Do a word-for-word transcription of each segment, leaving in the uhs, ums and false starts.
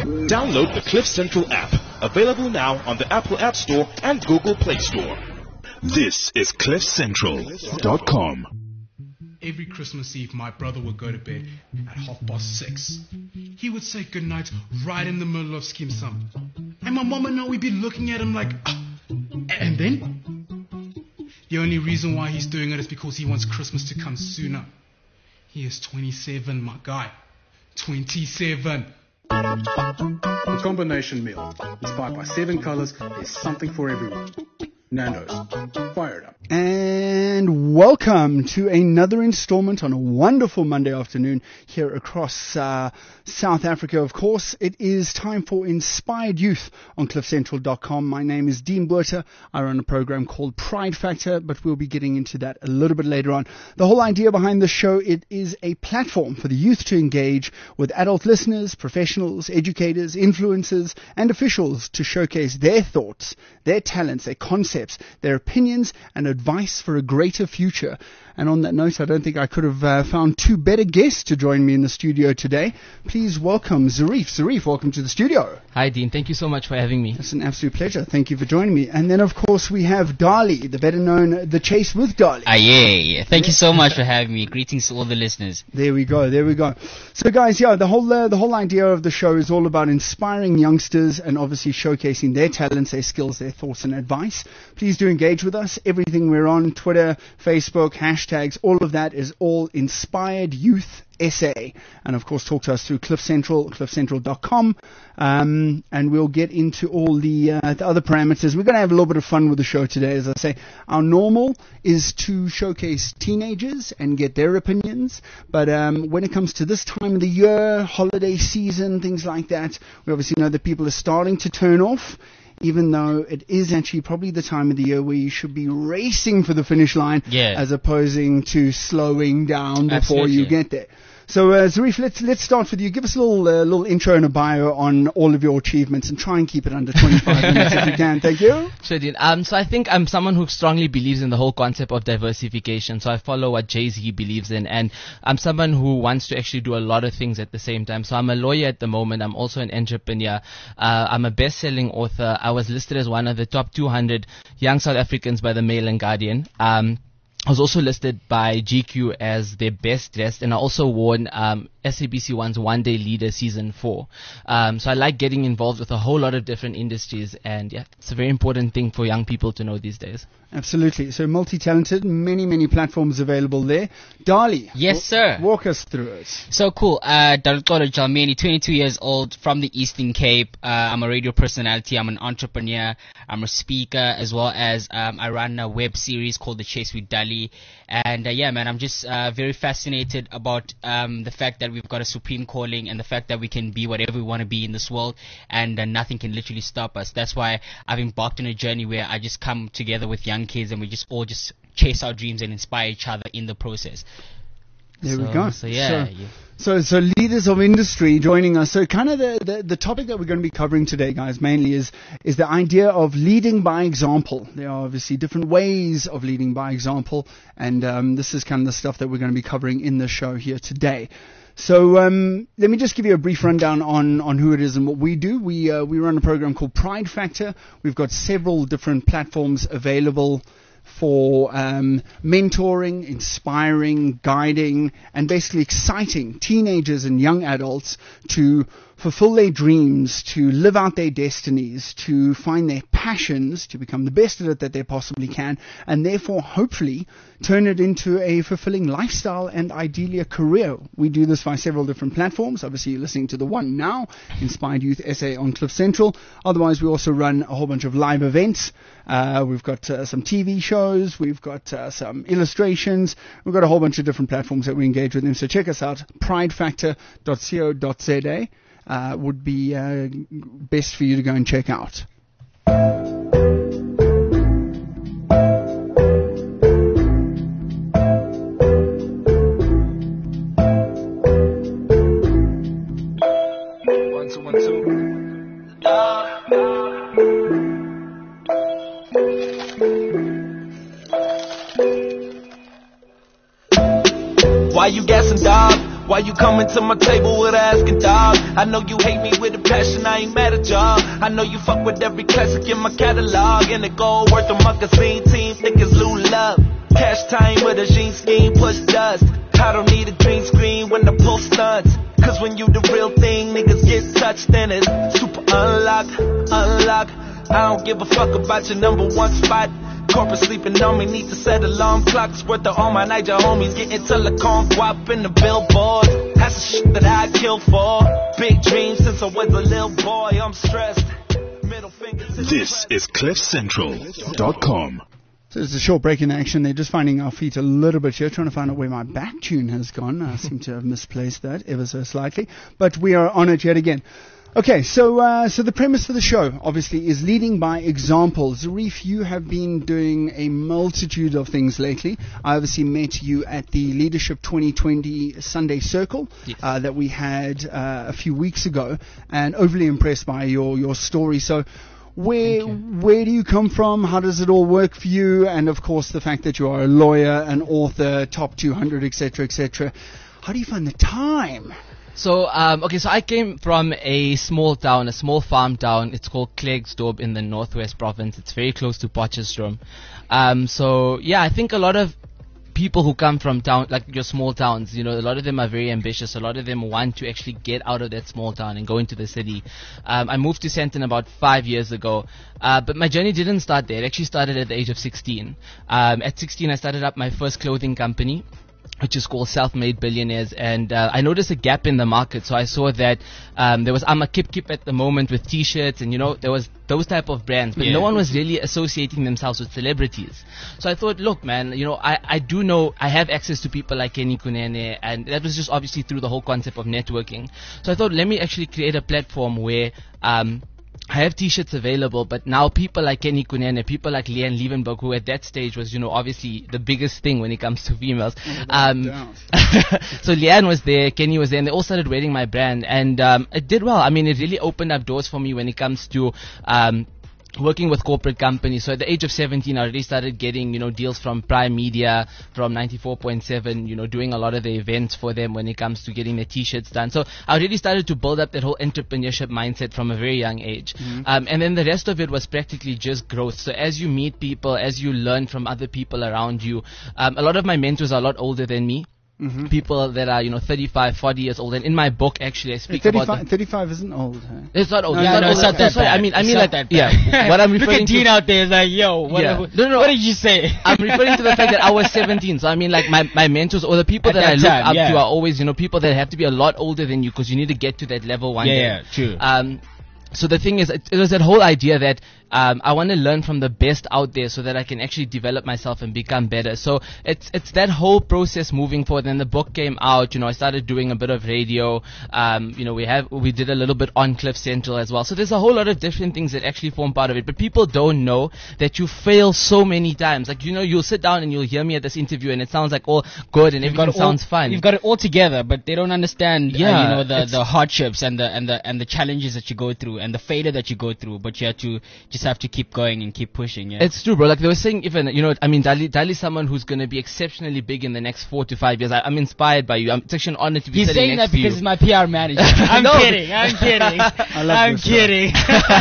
Download the Cliff Central app, available now on the Apple App Store and Google Play Store. This is cliff central dot com. Every Christmas Eve, my brother would go to bed at half past six. He would say goodnight right in the middle of Skeem Sum. And my mom and I would be looking at him like, ah. And then? The only reason why he's doing it is because he wants Christmas to come sooner. He is twenty-seven, my guy. twenty-seven. The combination meal, inspired by seven colors, there's something for everyone. Nando's, fire it up. And welcome to another installment on a wonderful Monday afternoon here across uh, South Africa. Of course, it is time for Inspired Youth on cliff central dot com. My name is Dean Buerter. I run a program called Pride Factor, but we'll be getting into that a little bit later on. The whole idea behind the show, it is a platform for the youth to engage with adult listeners, professionals, educators, influencers, and officials to showcase their thoughts, their talents, their concepts, their opinions and advice for a greater future. And on that note, I don't think I could have uh, found two better guests to join me in the studio today. Please welcome Zarif. Zarif, welcome to the studio. Hi, Dean. Thank you so much for having me. It's an absolute pleasure. Thank you for joining me. And then, of course, we have Dali, the better known The Chase with Dali. Ah, yeah, yeah. Thank yeah. you so much for having me. Greetings to all the listeners. There we go. There we go. So, guys, yeah, the whole uh, the whole idea of the show is all about inspiring youngsters and obviously showcasing their talents, their skills, their thoughts and advice. Please do engage with us. Everything we're on, Twitter, Facebook, hashtags, all of that is all Inspired Youth S A. And of course, talk to us through Cliff Central, cliff central dot com. Um, and we'll get into all the, uh, the other parameters. We're going to have a little bit of fun with the show today. As I say, our normal is to showcase teenagers and get their opinions. But um, when it comes to this time of the year, holiday season, things like that, we obviously know that people are starting to turn off, even though it is actually probably the time of the year where you should be racing for the finish line, yeah. as opposing to slowing down before Absolutely. you get there. So, uh, Zarif, let's let's start with you. Give us a little uh, little intro and a bio on all of your achievements, and try and keep it under twenty-five minutes if you can. Thank you. Sure, Dean. Um, so I think I'm someone who strongly believes in the whole concept of diversification. So I follow what Jay-Z believes in, and I'm someone who wants to actually do a lot of things at the same time. So I'm a lawyer at the moment. I'm also an entrepreneur. Uh, I'm a best-selling author. I was listed as one of the top two hundred young South Africans by the Mail and Guardian. Um, I was also listed by G Q as their best dressed, and I also won um, S A B C One's One Day Leader Season four. Um, so I like getting involved with a whole lot of different industries, and yeah, it's a very important thing for young people to know these days. Absolutely. So multi-talented, many, many platforms available there. Dali. Yes, sir. Walk us through it. So cool. Uh, Dalutolo Jalmeni, twenty-two years old, from the Eastern Cape. Uh, I'm a radio personality. I'm an entrepreneur. I'm a speaker, as well as um, I run a web series called The Chase with Dali. And uh, yeah, man, I'm just uh, very fascinated about um, the fact that we've got a supreme calling and the fact that we can be whatever we want to be in this world, and uh, nothing can literally stop us. That's why I've embarked on a journey where I just come together with young kids and we just all just chase our dreams and inspire each other in the process. There so, we go. So yeah, so, yeah. So, so leaders of industry joining us. So kind of the, the, the topic that we're going to be covering today, guys, mainly is, is the idea of leading by example. There are obviously different ways of leading by example. And um, this is kind of the stuff that we're going to be covering in the show here today. So um, let me just give you a brief rundown on, on who it is and what we do. We uh, we run a program called Pride Factor. We've got several different platforms available for um, mentoring, inspiring, guiding, and basically exciting teenagers and young adults to fulfill their dreams, to live out their destinies, to find their passions, to become the best at it that they possibly can, and therefore hopefully turn it into a fulfilling lifestyle and ideally a career. We do this via several different platforms. Obviously, you're listening to the one now, Inspired Youth S A on Cliff Central. Otherwise, we also run a whole bunch of live events. Uh, we've got uh, some T V shows. We've got uh, some illustrations. We've got a whole bunch of different platforms that we engage with them. So check us out, pride factor dot co dot za. Uh, would be uh, best for you to go and check out. One, two, one, two. Yeah. Why you gassing, dog? Why you coming to my table with asking, dog? I know you hate me with a passion, I ain't mad at y'all. I know you fuck with every classic in my catalog, and it gold worth a magazine team, think it's Lou Love. Cash time with a jean scheme, push dust. I don't need a green screen when I pull stunts. Cause when you the real thing, niggas get touched, then it's super unlock, unlock. I don't give a fuck about your number one spot. Corporate sleeping on me, need to set alarm clocks. Worth of all my Niger homies getting telecom guap in the billboard. That's the shit that I kill for. Big dreams since I was a little boy, I'm stressed. Middle fingers to the This press. is cliff central dot com. So it's a short break in action. They're just finding our feet a little bit here, trying to find out where my back tune has gone. I seem to have misplaced that ever so slightly. But we are on it yet again. Okay, so uh, so the premise for the show, obviously, is leading by example. Zarif, you have been doing a multitude of things lately. I obviously met you at the Leadership twenty twenty Sunday Circle Yes. uh, that we had uh, a few weeks ago, and overly impressed by your, your story. So where where do you come from? How does it all work for you? And, of course, the fact that you are a lawyer, an author, top two hundred, et cetera, et cetera. How do you find the time? So, um, okay, so I came from a small town, a small farm town. It's called Klerksdorp in the Northwest Province. It's very close to Potchefstroom. Um, so, yeah, I think a lot of people who come from town, like your small towns, you know, a lot of them are very ambitious. A lot of them want to actually get out of that small town and go into the city. Um, I moved to Sandton about five years ago, uh, but my journey didn't start there. It actually started at the age of sixteen. Um, at sixteen, I started up my first clothing company, which is called Self-Made Billionaires, and uh, I noticed a gap in the market. So I saw that um, there was I'm a Kip Kip at the moment with T-shirts, and you know there was those type of brands, but Yeah. no one was really associating themselves with celebrities. So I thought, look, man, you know, I, I do know I have access to people like Kenny Kunene, and that was just obviously through the whole concept of networking. So I thought, let me actually create a platform where um, I have T-shirts available, but now people like Kenny Kunene, people like Leanne Liebenberg, who at that stage was, you know, obviously the biggest thing when it comes to females. Um, so Leanne was there, Kenny was there, and they all started wearing my brand, and um, it did well. I mean, it really opened up doors for me when it comes to um, working with corporate companies. So at the age of seventeen, I already started getting, you know, deals from Prime Media, from ninety-four point seven, you know, doing a lot of the events for them when it comes to getting the T-shirts done. So I already started to build up that whole entrepreneurship mindset from a very young age. Um, and then the rest of it was practically just growth. So as you meet people, as you learn from other people around you, um, a lot of my mentors are a lot older than me. Mm-hmm. People that are, you know, thirty-five, forty years old. And in my book, actually, I speak about thirty-five, the, thirty-five isn't old. Huh? it's not old. No, it's no, not no, old. it's not That's that why- I bad. mean, I It's mean, not like, that yeah. bad. What I'm Look referring at to. Dean out there. Is like, yo, what, Yeah. what, No, no, no. what did you say? I'm referring to the fact that I was seventeen. So I mean, like my, my mentors or the people At that, that I look time, up yeah. to are always, you know, people that have to be a lot older than you because you need to get to that level one Yeah, day. yeah, true. Um, so the thing is, it, it was that whole idea that um, I want to learn from the best out there so that I can actually develop myself and become better. So it's it's that whole process moving forward. Then the book came out. You know, I started doing a bit of radio. Um, you know, we have we did a little bit on Cliff Central as well. So there's a whole lot of different things that actually form part of it. But people don't know that you fail so many times. Like, you know, you'll sit down and you'll hear me at this interview and it sounds like all good and You've got everything it all- sounds fine. You've got it all together, but they don't understand, uh, Yeah, you know, the, it's- the hardships and the and the and the challenges that you go through and the failure that you go through. But you have to just have to keep going and keep pushing. Yeah. It's true, bro. Like they were saying, even, you know, I mean, Dali, Dali's someone who's going to be exceptionally big in the next four to five years. I, I'm inspired by you. I'm, it's actually an honor to be He's sitting saying next that to you. because he's my P R manager. I'm No. kidding. I'm kidding. I love I'm this, uh, kidding.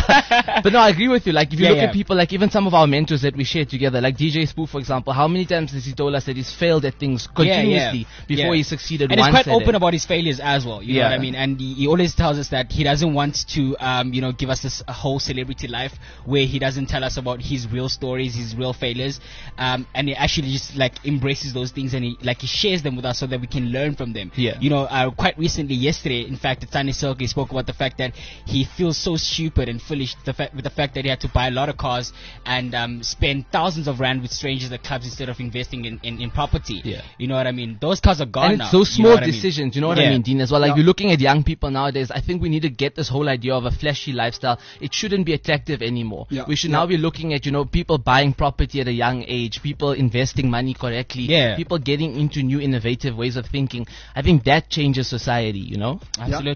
But no, I agree with you. Like, if you Yeah, look yeah. at people, like even some of our mentors that we share together, like D J Spoo, for example, how many times has he told us that he's failed at things Yeah, yeah. continuously before Yeah. he succeeded And he's once quite at open it. about his failures as well. You know Yeah. what I mean? And he, he always tells us that he doesn't want to, um, you know, give us this a whole celebrity life where he doesn't tell us about his real stories, his real failures, um, and he actually just like embraces those things and he like he shares them with us so that we can learn from them. Yeah. You know, uh, quite recently, yesterday, in fact, at Sunday Circle, he spoke about the fact that he feels so stupid and foolish the fa- with the fact that he had to buy a lot of cars and um, spend thousands of rand with strangers at clubs instead of investing in, in, in property. Yeah. You know what I mean? Those cars are gone And now. it's those You know small what I mean? decisions, you know what Yeah. I mean, Dean, as well. Like, Yeah. you're looking at young people nowadays, I think we need to get this whole idea of a flashy lifestyle. It shouldn't be attractive anymore. Yeah. We should Yeah. now be looking at, you know, people buying property at a young age, people investing money correctly, Yeah. people getting into new innovative ways of thinking. I think that changes society, you know? Absolutely.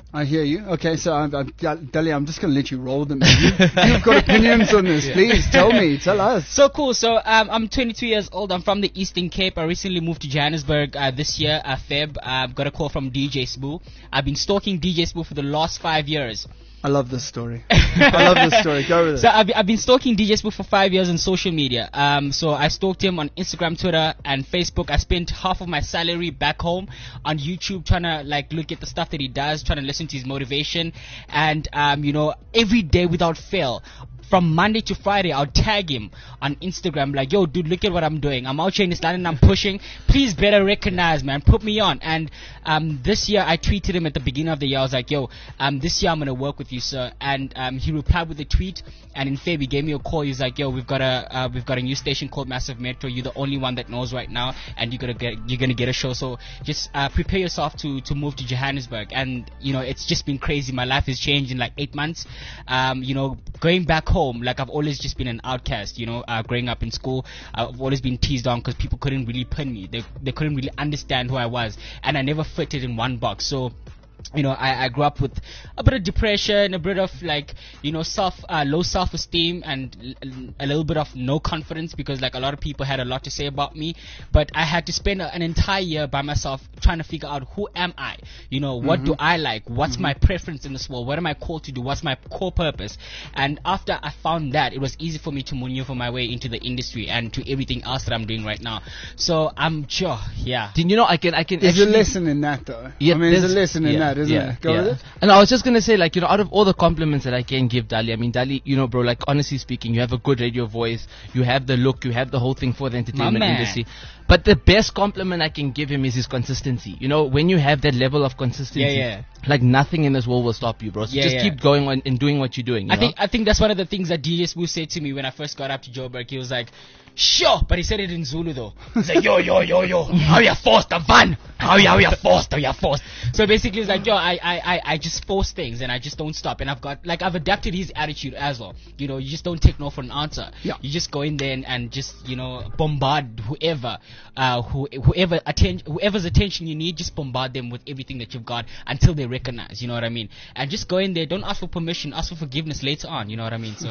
I hear you. Okay, so I'm, I'm, Dali, I'm just going to let you roll them. You, you've got opinions on this. Please tell me. Tell us. So cool. So um, I'm twenty-two years old. I'm from the Eastern Cape. I recently moved to Johannesburg uh, this year, uh, Feb. I've got a call from D J Spoo. I've been stalking D J Spoo for the last five years. I love this story. I love this story. Go with it. So I've, I've been stalking D J Spoo for five years on social media. Um, so I stalked him on Instagram, Twitter, and Facebook. I spent half of my salary back home on YouTube trying to like look at the stuff that he does, trying to listen to his motivation, and um, you know, every day without fail. From Monday to Friday, I'll tag him on Instagram like, yo, dude, look at what I'm doing. I'm out here in this land and I'm pushing. Please better recognize, man. Put me on. And um, this year, I tweeted him at the beginning of the year. I was like, yo, um, this year I'm going to work with you, sir. And um, he replied with a tweet. And in Feb, he gave me a call. He was like, yo, we've got a uh, we've got a new station called Massive Metro. You're the only one that knows right now. And you're going to get you're gonna get a show. So just uh, prepare yourself to, to move to Johannesburg. And, you know, it's just been crazy. My life has changed in like eight months. Um, you know, going back home, like I've always just been an outcast, you know, uh, growing up in school. I've always been teased on because people couldn't really pin me. They, they couldn't really understand who I was. And I never fitted in one box. So, you know, I, I grew up with a bit of depression, a bit of like, you know, self, uh, low self-esteem and l- a little bit of no confidence because like a lot of people had a lot to say about me. But I had to spend a, an entire year by myself trying to figure out who am I? You know, what mm-hmm. do I like? What's mm-hmm. my preference in this world? What am I called to do? What's my core purpose? And after I found that, it was easy for me to maneuver my way into the industry and to everything else that I'm doing right now. So I'm sure, yeah. Did you know I can, I can There's actually, a lesson in that though. Yeah, I mean, there's, there's a lesson in yeah. that, isn't yeah, there? Go yeah. with it. And I was just gonna say, like, you know, out of all the compliments that I can give Dali, I mean, Dali, you know, bro, like, honestly speaking, you have a good radio voice, you have the look, you have the whole thing for the entertainment industry. But the best compliment I can give him is his consistency. You know, when you have that level of consistency, yeah, yeah. like nothing in this world will stop you, bro. So yeah, just yeah. keep going on and doing what you're doing. You I know? think I think that's one of the things that D J Spoo said to me when I first got up to Joburg. He was like, sure, but he said it in Zulu though. He's like, yo, yo, yo, yo, how you forced the van? How you, how you forced, how you forced? So basically it's like, yo, I, I, I, I just force things and I just don't stop. And I've got, like, I've adapted his attitude as well. You know, you just don't take no for an answer. Yeah. You just go in there and, and just, you know, bombard whoever, uh, who, whoever atten- whoever's attention you need, just bombard them with everything that you've got until they recognize, you know what I mean? And just go in there, don't ask for permission, ask for forgiveness later on, you know what I mean? So,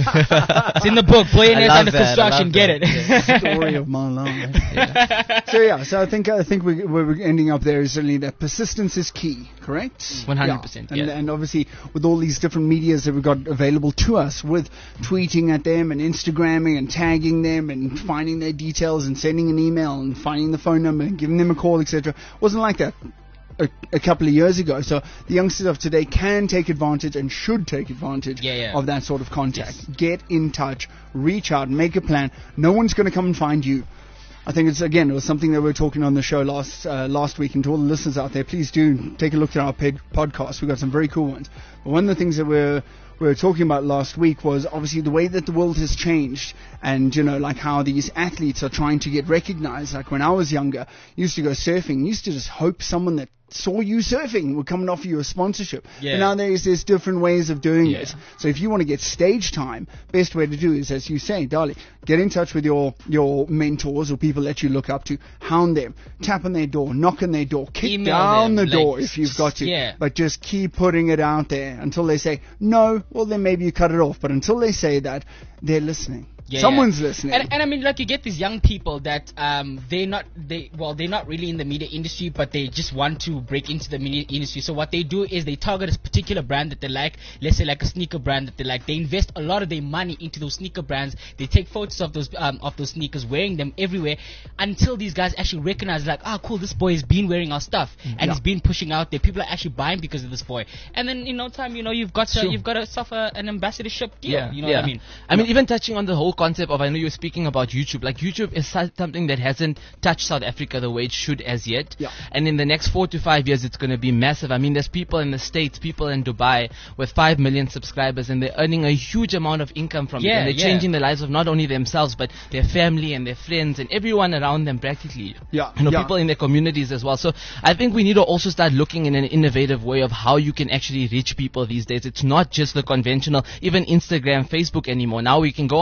it's in the book, Billionaires Under that, Construction, get it. Yeah, story of my life. Yeah. So yeah, so I think I think we, where we're ending up there is certainly that persistence is key, correct? One hundred percent. And, Yeah. and obviously with all these different medias that we've got available to us, with tweeting at them and Instagramming and tagging them and finding their details and sending an email and finding the phone number and giving them a call, et cetera, wasn't like that a, a couple of years ago. So the youngsters of today can take advantage and should take advantage Yeah, yeah. of that sort of contact. Yes. Get in touch, reach out, make a plan. No one's going to come and find you. I think it's, again, it was something that we were talking on the show last uh, last week, and to all the listeners out there, please do take a look at our ped- podcast. We've got some very cool ones. But one of the things that we're we were talking about last week was obviously the way that the world has changed, and, you know, like how these athletes are trying to get recognized. Like when I was younger, used to go surfing, used to just hope someone that saw you surfing would come and offer you a sponsorship. Yeah. But nowadays there's different ways of doing Yeah. this. So if you want to get stage time, best way to do is, as you say, Dali, get in touch with your, your mentors or people that you look up to, hound them, tap on their door, knock on their door, kick Email down them, the door like, if you've got to. yeah. But just keep putting it out there until they say, no, well then maybe you cut it off. But until they say that, they're listening. Yeah, Someone's yeah. listening. And, and I mean, like, you get these young people that um, they're not, they well, they're not really in the media industry, but they just want to break into the media industry. So what they do is they target a particular brand that they like, let's say like a sneaker brand that they like. They invest a lot of their money into those sneaker brands. They take photos of those um, of those sneakers, wearing them everywhere, until these guys actually recognize, like, ah, cool, this boy has been wearing our stuff and Yeah. he's been pushing out there. People are actually buying because of this boy. And then in no time, you know, you've got to, Sure. you've got to suffer an ambassadorship deal. Yeah, You know yeah. what I mean? I mean, even touching on the whole concept of, I know you were speaking about YouTube. Like, YouTube is so- something that hasn't touched South Africa the way it should as yet. Yeah. And in the next four to five years, it's going to be massive. I mean, there's people in the States, people in Dubai with five million subscribers, and they're earning a huge amount of income from it. Yeah, And they're yeah. changing the lives of not only themselves, but their family and their friends and everyone around them practically. Yeah, You know, yeah. people in their communities as well. So I think we need to also start looking in an innovative way of how you can actually reach people these days. It's not just the conventional, even Instagram, Facebook anymore. Now we can go onto YouTube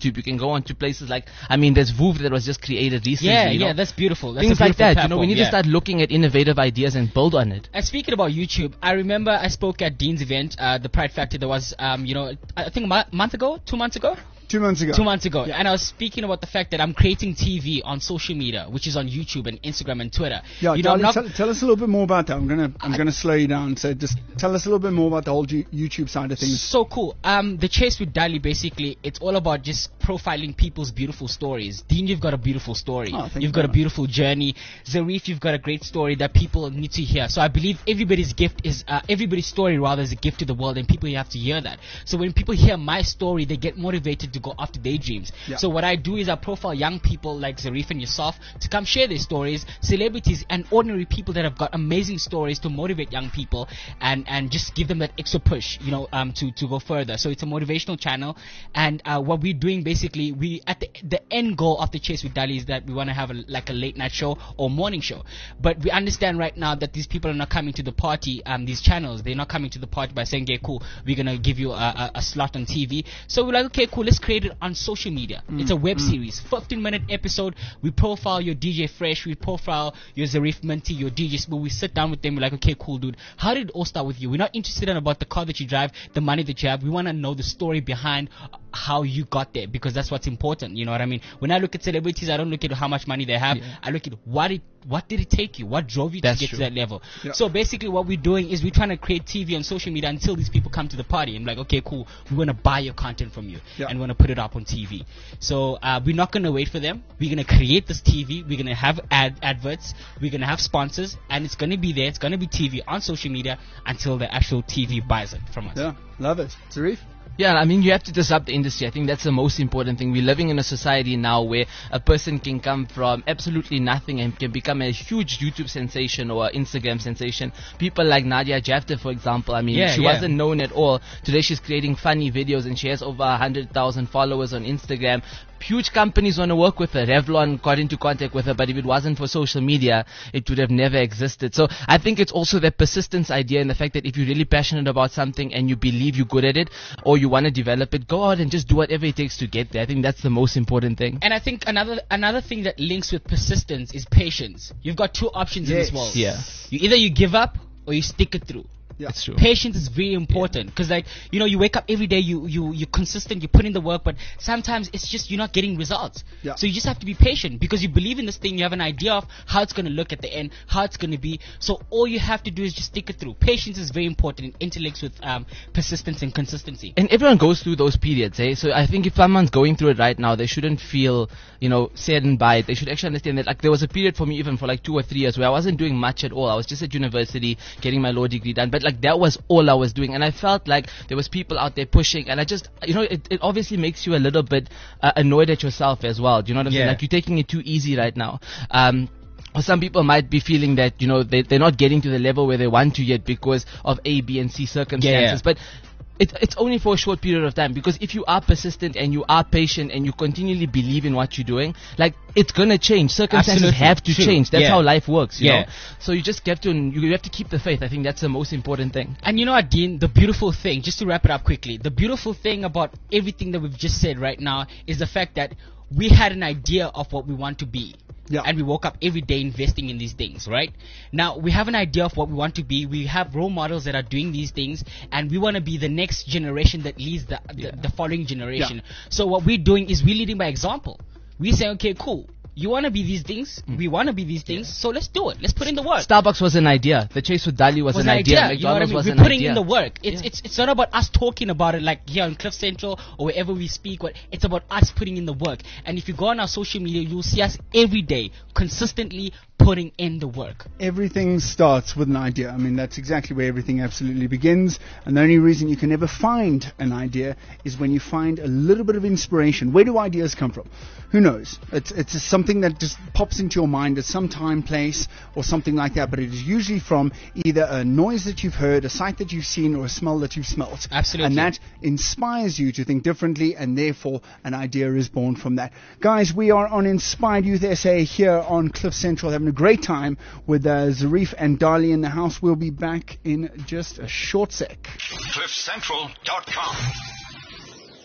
YouTube. You can go on to places like, I mean, there's Voov that was just created recently. Yeah, you know? yeah, that's beautiful. That's Things a like beautiful that. You know, we platform, need yeah. to start looking at innovative ideas and build on it. And speaking about YouTube, I remember I spoke at Dean's event, uh, the Pride Factor. There was, um, you know, I think a mo- month ago, two months ago. Two months ago. Two months ago. Yeah. And I was speaking about the fact that I'm creating T V on social media, which is on YouTube and Instagram and Twitter. Yeah, you know, I'm darling, not, tell, tell us a little bit more about that. I'm gonna I'm I- gonna slow you down. So just tell us a little bit more about the whole G- YouTube side of things. so cool. Um, the Chase with Dali, basically, it's all about just profiling people's beautiful stories. Dean, you've got a beautiful story. Oh, thank you you've got very a much. beautiful journey. Zarif, you've got a great story that people need to hear. So I believe everybody's gift is, uh, everybody's story rather is a gift to the world, and people have to hear that. So when people hear my story, they get motivated to go after their dreams. Yeah. So what I do is I profile young people like Zarif and yourself to come share their stories, celebrities and ordinary people that have got amazing stories to motivate young people and, and just give them that extra push, you know, um, to, to go further. So it's a motivational channel. And uh, what we're doing basically, we at the the end goal of the Chase with Dali is that we want to have a, like a late night show or morning show. But we understand right now that these people are not coming to the party, um, these channels, they're not coming to the party by saying, okay, cool, we're going to give you a, a, a slot on T V. So we're like, okay, cool, let's create it on social media. Mm, it's a web mm. series, fifteen minute episode. We profile your D J Fresh, we profile your Zarif Minty, your D J Smooth. We sit down with them, we're like, okay, cool, dude, how did it all start with you? We're not interested in about the car that you drive, the money that you have. We want to know the story behind how you got there, because that's what's important. You know what I mean? When I look at celebrities, I don't look at how much money they have. Yeah. I look at what it what did it take you, what drove you that's to get true. to that level. Yeah. So basically what we're doing is we're trying to create T V on social media until these people come to the party and like, okay, cool, we want to buy your content from you, yeah. and we want to put it up on T V. So uh, we're not going to wait for them. We're going to create this T V. We're going to have ad adverts. We're going to have sponsors, and it's going to be there. It's going to be T V on social media until the actual T V buys it from us. Yeah, love it. Zarif? Yeah, I mean, you have to disrupt the industry. I think that's the most important thing. We're living in a society now where a person can come from absolutely nothing and can become a huge YouTube sensation or Instagram sensation. People like Nadia Jafta, for example, I mean, Yeah, she yeah. wasn't known at all. Today she's creating funny videos and she has over one hundred thousand followers on Instagram. Huge companies want to work with her. Revlon got into contact with her, but if it wasn't for social media, it would have never existed. So I think it's also that persistence idea and the fact that if you're really passionate about something and you believe you're good at it or you want to develop it, go out and just do whatever it takes to get there. I think that's the most important thing. And I think another another thing that links with persistence is patience. You've got two options Yes. in this world. Yeah. You either you give up or you stick it through. Yeah. It's true. Patience is very important because, like, you know, you wake up every day, you you you're consistent, you put in the work, but sometimes it's just you're not getting results. Yeah. So you just have to be patient because you believe in this thing. You have an idea of how it's going to look at the end, how it's going to be. So all you have to do is just stick it through. Patience is very important. It interlinks with um, persistence and consistency. And everyone goes through those periods, eh? So I think if someone's going through it right now, they shouldn't feel, you know, saddened by it. They should actually understand that, like, there was a period for me even for like two or three years where I wasn't doing much at all. I was just at university getting my law degree done, but like that was all I was doing, and I felt like there was people out there pushing, and I just, you know, it, it obviously makes you a little bit uh, annoyed at yourself as well. Do you know what I'm saying? Yeah. Like, you're taking it too easy right now. Um, or some people might be feeling that, you know, they, they're not getting to the level where they want to yet because of A, B, and C circumstances. Yeah. But it, it's only for a short period of time, because if you are persistent and you are patient and you continually believe in what you're doing, like, it's gonna change. Circumstances Absolutely. have to True. change. That's Yeah. how life works, you Yeah. know. So you just have to, you have to keep the faith. I think that's the most important thing. And you know what, Dean, the beautiful thing, just to wrap it up quickly, the beautiful thing about everything that we've just said right now is the fact that we had an idea of what we want to be. Yeah. And we woke up every day investing in these things, right? Now, we have an idea of what we want to be. We have role models that are doing these things, and we want to be the next generation that leads the, the, Yeah. the following generation. So what we're doing is we're leading by example. We say, okay, cool. You want to be these things. Mm. We want to be these things. So let's do it. Let's put in the work. Starbucks was an idea. The Chase with Dali was, was an idea. You know what I McDonald's mean? was We're an putting idea. in the work. It's Yeah. it's it's not about us talking about it like here on Cliff Central or wherever we speak. What it's about us putting in the work. And if you go on our social media, you'll see us every day consistently putting in the work. Everything starts with an idea. I mean, that's exactly where everything absolutely begins. And the only reason you can never find an idea is when you find a little bit of inspiration. Where do ideas come from? Who knows? It's it's just something that just pops into your mind at some time, place, or something like that. But it is usually from either a noise that you've heard, a sight that you've seen, or a smell that you've smelt. Absolutely. And that inspires you to think differently, and therefore an idea is born from that. Guys, we are on Inspired Youth S A here on Cliff Central, having a great time with uh, Zarif and Dali in the house. We'll be back in just a short sec. cliff central dot com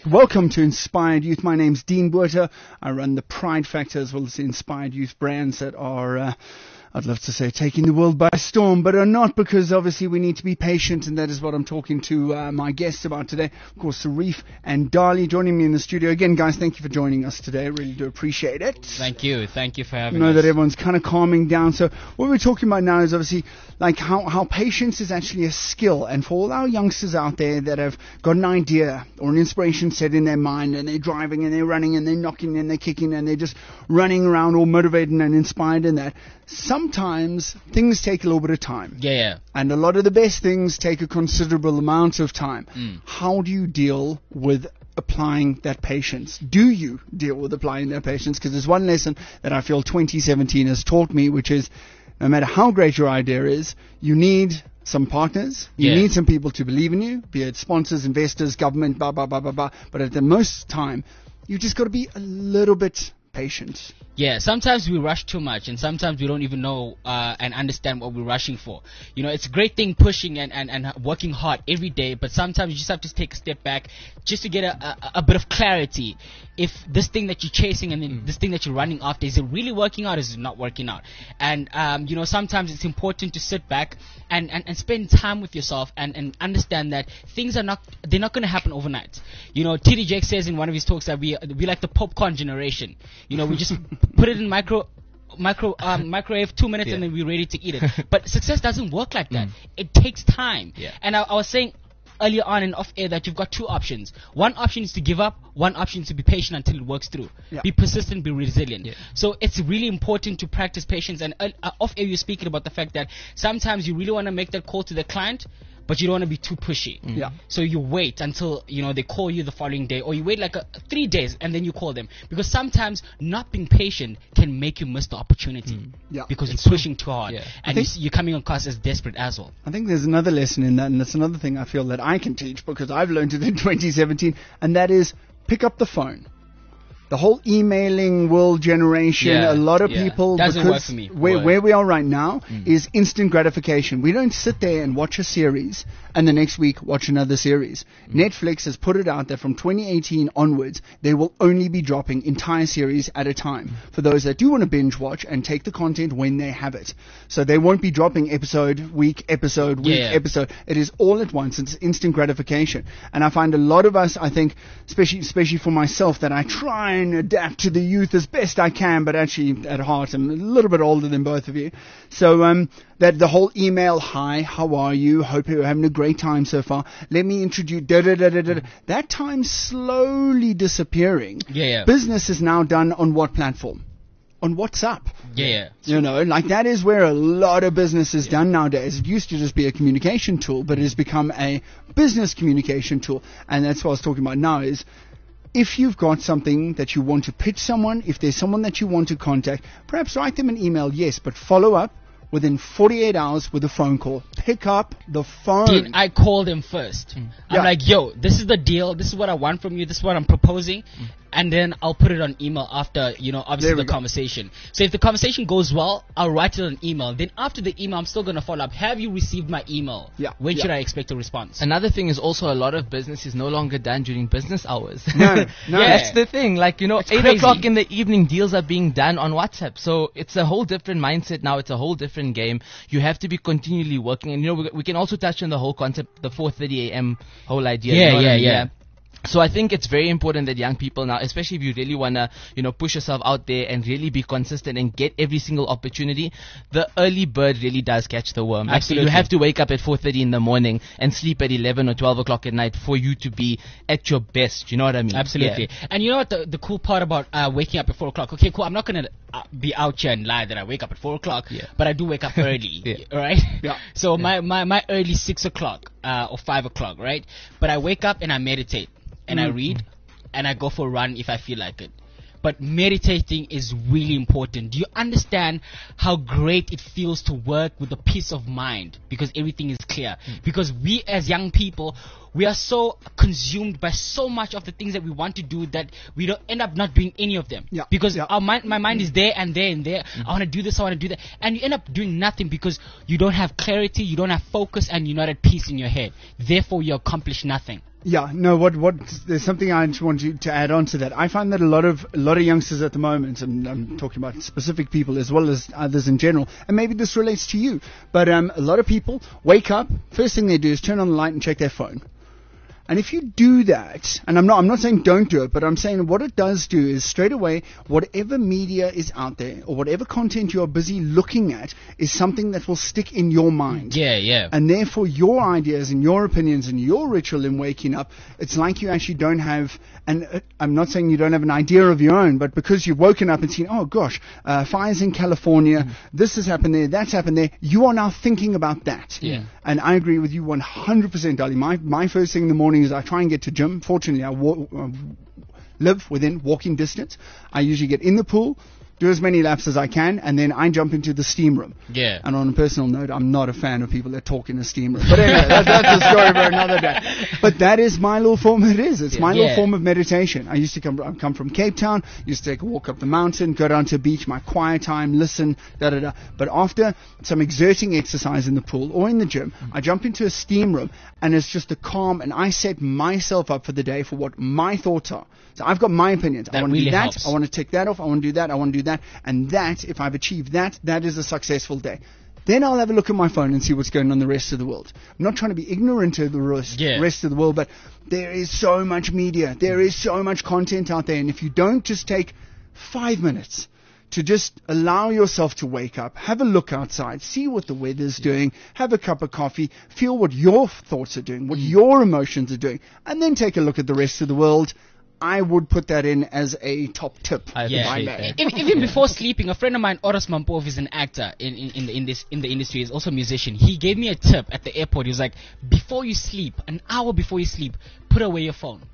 Welcome to Inspired Youth. My name's Dean Buerter. I run the Pride Factor as well as the Inspired Youth brands that are, uh, I'd love to say, taking the world by storm, but are not, because obviously we need to be patient, and that is what I'm talking to uh, my guests about today. Of course, Sarif and Dali joining me in the studio. Again, guys, thank you for joining us today. I really do appreciate it. Thank you. Thank you for having I know us. that everyone's kind of calming down. So what we're talking about now is obviously like how, how patience is actually a skill. And for all our youngsters out there that have got an idea or an inspiration set in their mind, and they're driving and they're running and they're knocking and they're kicking and they're just running around all motivated and inspired in that, sometimes things take a little bit of time. Yeah, yeah. And a lot of the best things take a considerable amount of time. Mm. How do you deal with applying that patience? Do you deal with applying that patience? Because there's one lesson that I feel twenty seventeen has taught me, which is no matter how great your idea is, you need some partners. You Yeah. need some people to believe in you, be it sponsors, investors, government, blah, blah, blah, blah, blah. But at the most time, you just got to be a little bit patient. Yeah, sometimes we rush too much, and sometimes we don't even know uh, and understand what we're rushing for. You know, it's a great thing pushing and, and, and working hard every day, but sometimes you just have to take a step back just to get a, a, a bit of clarity. If this thing that you're chasing and then mm. this thing that you're running after, is it really working out or is it not working out? And, um, you know, sometimes it's important to sit back and, and, and spend time with yourself and, and understand that things are not, they're not going to happen overnight. You know, T D Jake says in one of his talks that we, we like the popcorn generation. You know, we just put it in micro micro um, microwave two minutes Yeah. and then we're ready to eat it. But success doesn't work like that. Mm. It takes time. Yeah. And I, I was saying earlier on and off air that you've got two options. One option is to give up. One option is to be patient until it works through. Yeah. Be persistent, be resilient. Yeah. So it's really important to practice patience. And uh, uh, off air you're speaking about the fact that sometimes you really want to make that call to the client, but you don't want to be too pushy. Mm. Yeah. So you wait until, you know, they call you the following day, or you wait like a, three days and then you call them. Because sometimes not being patient can make you miss the opportunity. Mm. Yeah. Because It's you're pushing too hard. Yeah. And think- you, s- you're coming across as desperate as well. I think there's another lesson in that, and that's another thing I feel that I can teach because I've learned it in twenty seventeen, and that is pick up the phone. The whole emailing world generation, Yeah, a lot of yeah. people, Doesn't because work for me. Where, Word. where we are right now is instant gratification. We don't sit there and watch a series and the next week watch another series. Netflix has put it out that from twenty eighteen onwards, they will only be dropping entire series at a time for those that do want to binge watch and take the content when they have it. So they won't be dropping episode, week, episode, week, Yeah. episode. It is all at once. It's instant gratification. And I find a lot of us, I think, especially especially for myself, that I try and adapt to the youth as best I can, but actually at heart I'm a little bit older than both of you. So um, that the whole email, hi, how are you? Hope you're having a great time so far. Let me introduce, da da da da da. That time slowly disappearing. Yeah, yeah. Business is now done on what platform? On WhatsApp. Yeah, yeah. You know, like that is where a lot of business is done nowadays. It used to just be a communication tool, but it has become a business communication tool. And that's what I was talking about now is if you've got something that you want to pitch someone, if there's someone that you want to contact, perhaps write them an email, yes, but follow up within forty-eight hours with a phone call. Pick up the phone. Dean, I call them first. I'm Yeah. like, yo, this is the deal. This is what I want from you. This is what I'm proposing. And then I'll put it on email after, you know, obviously There we the go. conversation. So if the conversation goes well, I'll write it on email. Then after the email, I'm still going to follow up. Have you received my email? Yeah, When yeah. should I expect a response? Another thing is also a lot of business is no longer done during business hours. No, no. Yeah. That's the thing. Like, you know, It's eight crazy. o'clock in the evening deals are being done on WhatsApp. So it's a whole different mindset now. It's a whole different game. You have to be continually working. And, you know, we, we can also touch on the whole concept, the four thirty a.m. whole idea. Yeah, you know what yeah, I mean? yeah. So I think it's very important that young people now, especially if you really want to, you know, push yourself out there and really be consistent and get every single opportunity, the early bird really does catch the worm. Like, Absolutely. you have to wake up at four thirty in the morning and sleep at eleven or twelve o'clock at night for you to be at your best. You know what I mean? Absolutely. Yeah. And you know what the, the cool part about uh, waking up at four o'clock? Okay, cool. I'm not going to uh, be out here and lie that I wake up at four o'clock, Yeah. but I do wake up early, Yeah. right? Yeah. So my, my, my early six o'clock uh, or five o'clock, right? But I wake up and I meditate and I read and I go for a run if I feel like it. But meditating is really important. Do you understand how great it feels to work with a peace of mind because everything is clear? Mm. Because we as young people, we are so consumed by so much of the things that we want to do that we don't end up not doing any of them. Yeah. Because Yeah. our mind, my mind is there and there and there. I want to do this, I want to do that. And you end up doing nothing because you don't have clarity, you don't have focus, and you're not at peace in your head. Therefore, you accomplish nothing. Yeah, no. What? What? There's something I just want you to add on to that. I find that a lot of a lot of youngsters at the moment, and I'm talking about specific people as well as others in general, and maybe this relates to you. But um, a lot of people wake up, first thing they do is turn on the light and check their phone. And if you do that, and I'm not, I'm not saying don't do it, but I'm saying what it does do is straight away, whatever media is out there or whatever content you are busy looking at is something that will stick in your mind. Yeah, yeah. And therefore, your ideas and your opinions and your ritual in waking up, it's like you actually don't have, and uh, I'm not saying you don't have an idea of your own, but because you've woken up and seen, oh gosh, uh, fires in California, mm. this has happened there, that's happened there, you are now thinking about that. Yeah. And I agree with you one hundred percent, darling. My, my first thing in the morning is I try and get to gym. Fortunately, I wa- uh, live within walking distance. I usually get in the pool, do as many laps as I can, and then I jump into the steam room. Yeah. And on a personal note, I'm not a fan of people that talk in a steam room. But anyway, that, that's a story for another day. But that is my little form. It is. It's Yeah. my little Yeah. form of meditation. I used to come. I come from Cape Town. Used to take a walk up the mountain, go down to the beach, my quiet time, listen, da da da. But after some exerting exercise in the pool or in the gym, I jump into a steam room, and it's just a calm. And I set myself up for the day for what my thoughts are. So I've got my opinions. I That want to really do that. helps. I want to take that off. I want to do that. I want to do that. And that, if I've achieved that, that is a successful day. Then I'll have a look at my phone and see what's going on in the rest of the world. I'm not trying to be ignorant of the rest, Yeah. rest of the world, but there is so much media. There is so much content out there. And if you don't just take five minutes to just allow yourself to wake up, have a look outside, see what the weather's doing, have a cup of coffee, feel what your thoughts are doing, what your emotions are doing, and then take a look at the rest of the world, I would put that in as a top tip. I Yeah. appreciate I that. Even, even before sleeping, a friend of mine, Oros Mampov, is an actor in, in, in, the, in this in the industry. He's also a musician. He gave me a tip at the airport. He was like, before you sleep, an hour before you sleep, put away your phone.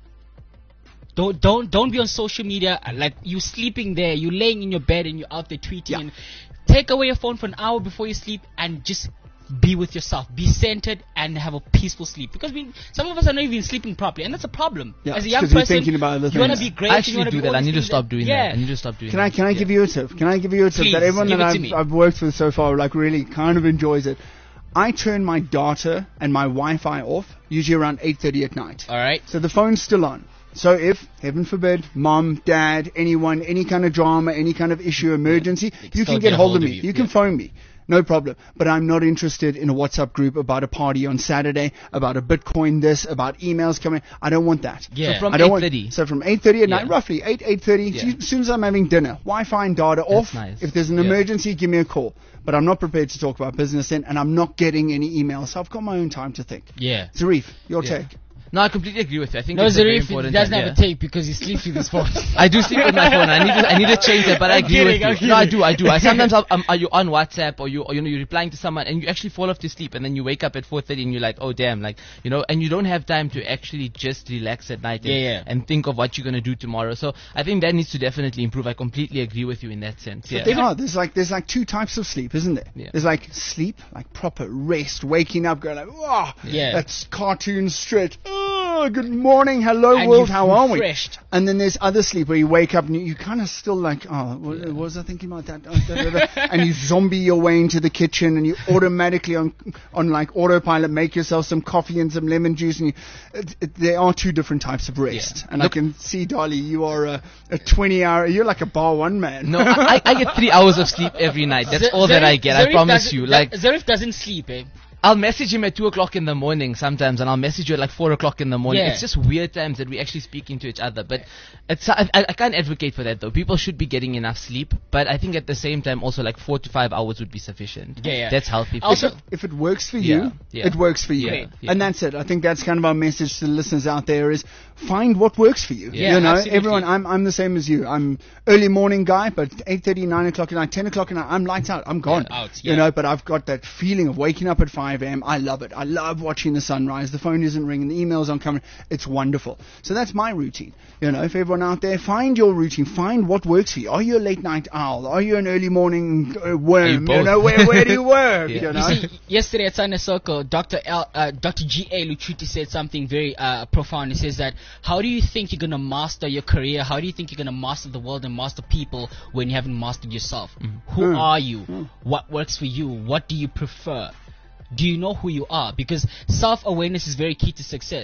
Don't don't don't be on social media. Like, you sleeping there, you laying in your bed and you're out there tweeting. Yeah. And take away your phone for an hour before you sleep and just be with yourself, be centered, and have a peaceful sleep. Because we, some of us are not even sleeping properly, and that's a problem. Yeah, As a it's young 'cause you're person, thinking about other you want to things. be great. I and you actually wanna do be that. all I these need to things stop that- doing yeah. that. I need to stop doing Can that. I can I Yeah. give you a tip? Can I give you a tip Please, that everyone give that it to I've, me. I've worked with so far like really kind of enjoys it? I turn my data and my Wi-Fi off usually around eight thirty at night. All right. So the phone's still on. So if, heaven forbid, mom, dad, anyone, any kind of drama, any kind of issue, emergency, you still can get get hold hold of of me. you. You can Yeah. phone me. No problem. But I'm not interested in a WhatsApp group about a party on Saturday, about a Bitcoin this, about emails coming. I don't want that. Yeah. So from I don't want- eight thirty. So from eight thirty at Yeah. night, roughly eight, eight thirty, Yeah. as soon as I'm having dinner, Wi-Fi and data off. nice. If there's an Yeah. emergency, give me a call. But I'm not prepared to talk about business then, and I'm not getting any emails. So I've got my own time to think. Yeah. Zarif, your Yeah. take. No, I completely agree with you. I think No, it's a very Zarif, he important doesn't have idea. a tape because he sleeps with his phone. I do sleep with my phone. I need to, I need to change that, but I I'm agree kidding, with I'm you. No, I kidding. do, I do. I sometimes I'll, um, are you on WhatsApp or you, or, you know, you're replying to someone and you actually fall off to sleep and then you wake up at four thirty and you're like, oh damn, like, you know, and you don't have time to actually just relax at night and, Yeah, yeah. and think of what you're gonna do tomorrow. So I think that needs to definitely improve. I completely agree with you in that sense. Yeah. But there are. There's like there's like two types of sleep, isn't there? Yeah. There's like sleep, like proper rest, waking up, going like, wow, Yeah. that's cartoon straight. Oh, good morning, hello And world, you've how are we? refreshed. And then there's other sleep where you wake up and you, you kind of still like, oh, what, what was I thinking about that? Oh, da, da, da. And you zombie your way into the kitchen and you automatically on on like autopilot make yourself some coffee and some lemon juice. And you, it, it, there are two different types of rest. Yeah. And Look- I can see, Dolly, you are a, a twenty hour. You're like a bar one man. No, I, I I get three hours of sleep every night. That's Z- all that I Zarif- get. I Zarif promise doesn't- you. Z- Like, Zarif doesn't sleep, eh? I'll message him at two o'clock in the morning sometimes, and I'll message you at like four o'clock in the morning. Yeah. It's just weird times that we actually speaking to each other. But it's I, I I can't advocate for that though. People should be getting enough sleep, but I think at the same time also like four to five hours would be sufficient. Yeah, yeah. That's healthy. For Also- you. If it works for Yeah, you, yeah. it works for you. Yeah, yeah. And that's it. I think that's kind of our message to the listeners out there is find what works for you. Yeah, you know, absolutely. everyone, I'm, I'm the same as you. I'm early morning guy, but eight thirty, nine o'clock at night, ten o'clock at night, I'm lights out. I'm gone. Yeah, out, You yeah. know, but I've got that feeling of waking up at five a.m. I love it. I love watching the sunrise. The phone isn't ringing. The emails aren't coming. It's wonderful. So that's my routine. You know, if everyone out there, find your routine. Find what works for you. Are you a late night owl? Are you an early morning uh, worm? both? know, where, where do you work? Yeah. You know? You see, yesterday at Sunday Circle, Doctor L, uh, Doctor G A Luchuti said something very uh, profound. He says that, how do you think you're going to master your career? How do you think you're going to master the world and master people when you haven't mastered yourself? Who Mm. are you? What works for you? What do you prefer? Do you know who you are? Because self-awareness is very key to success.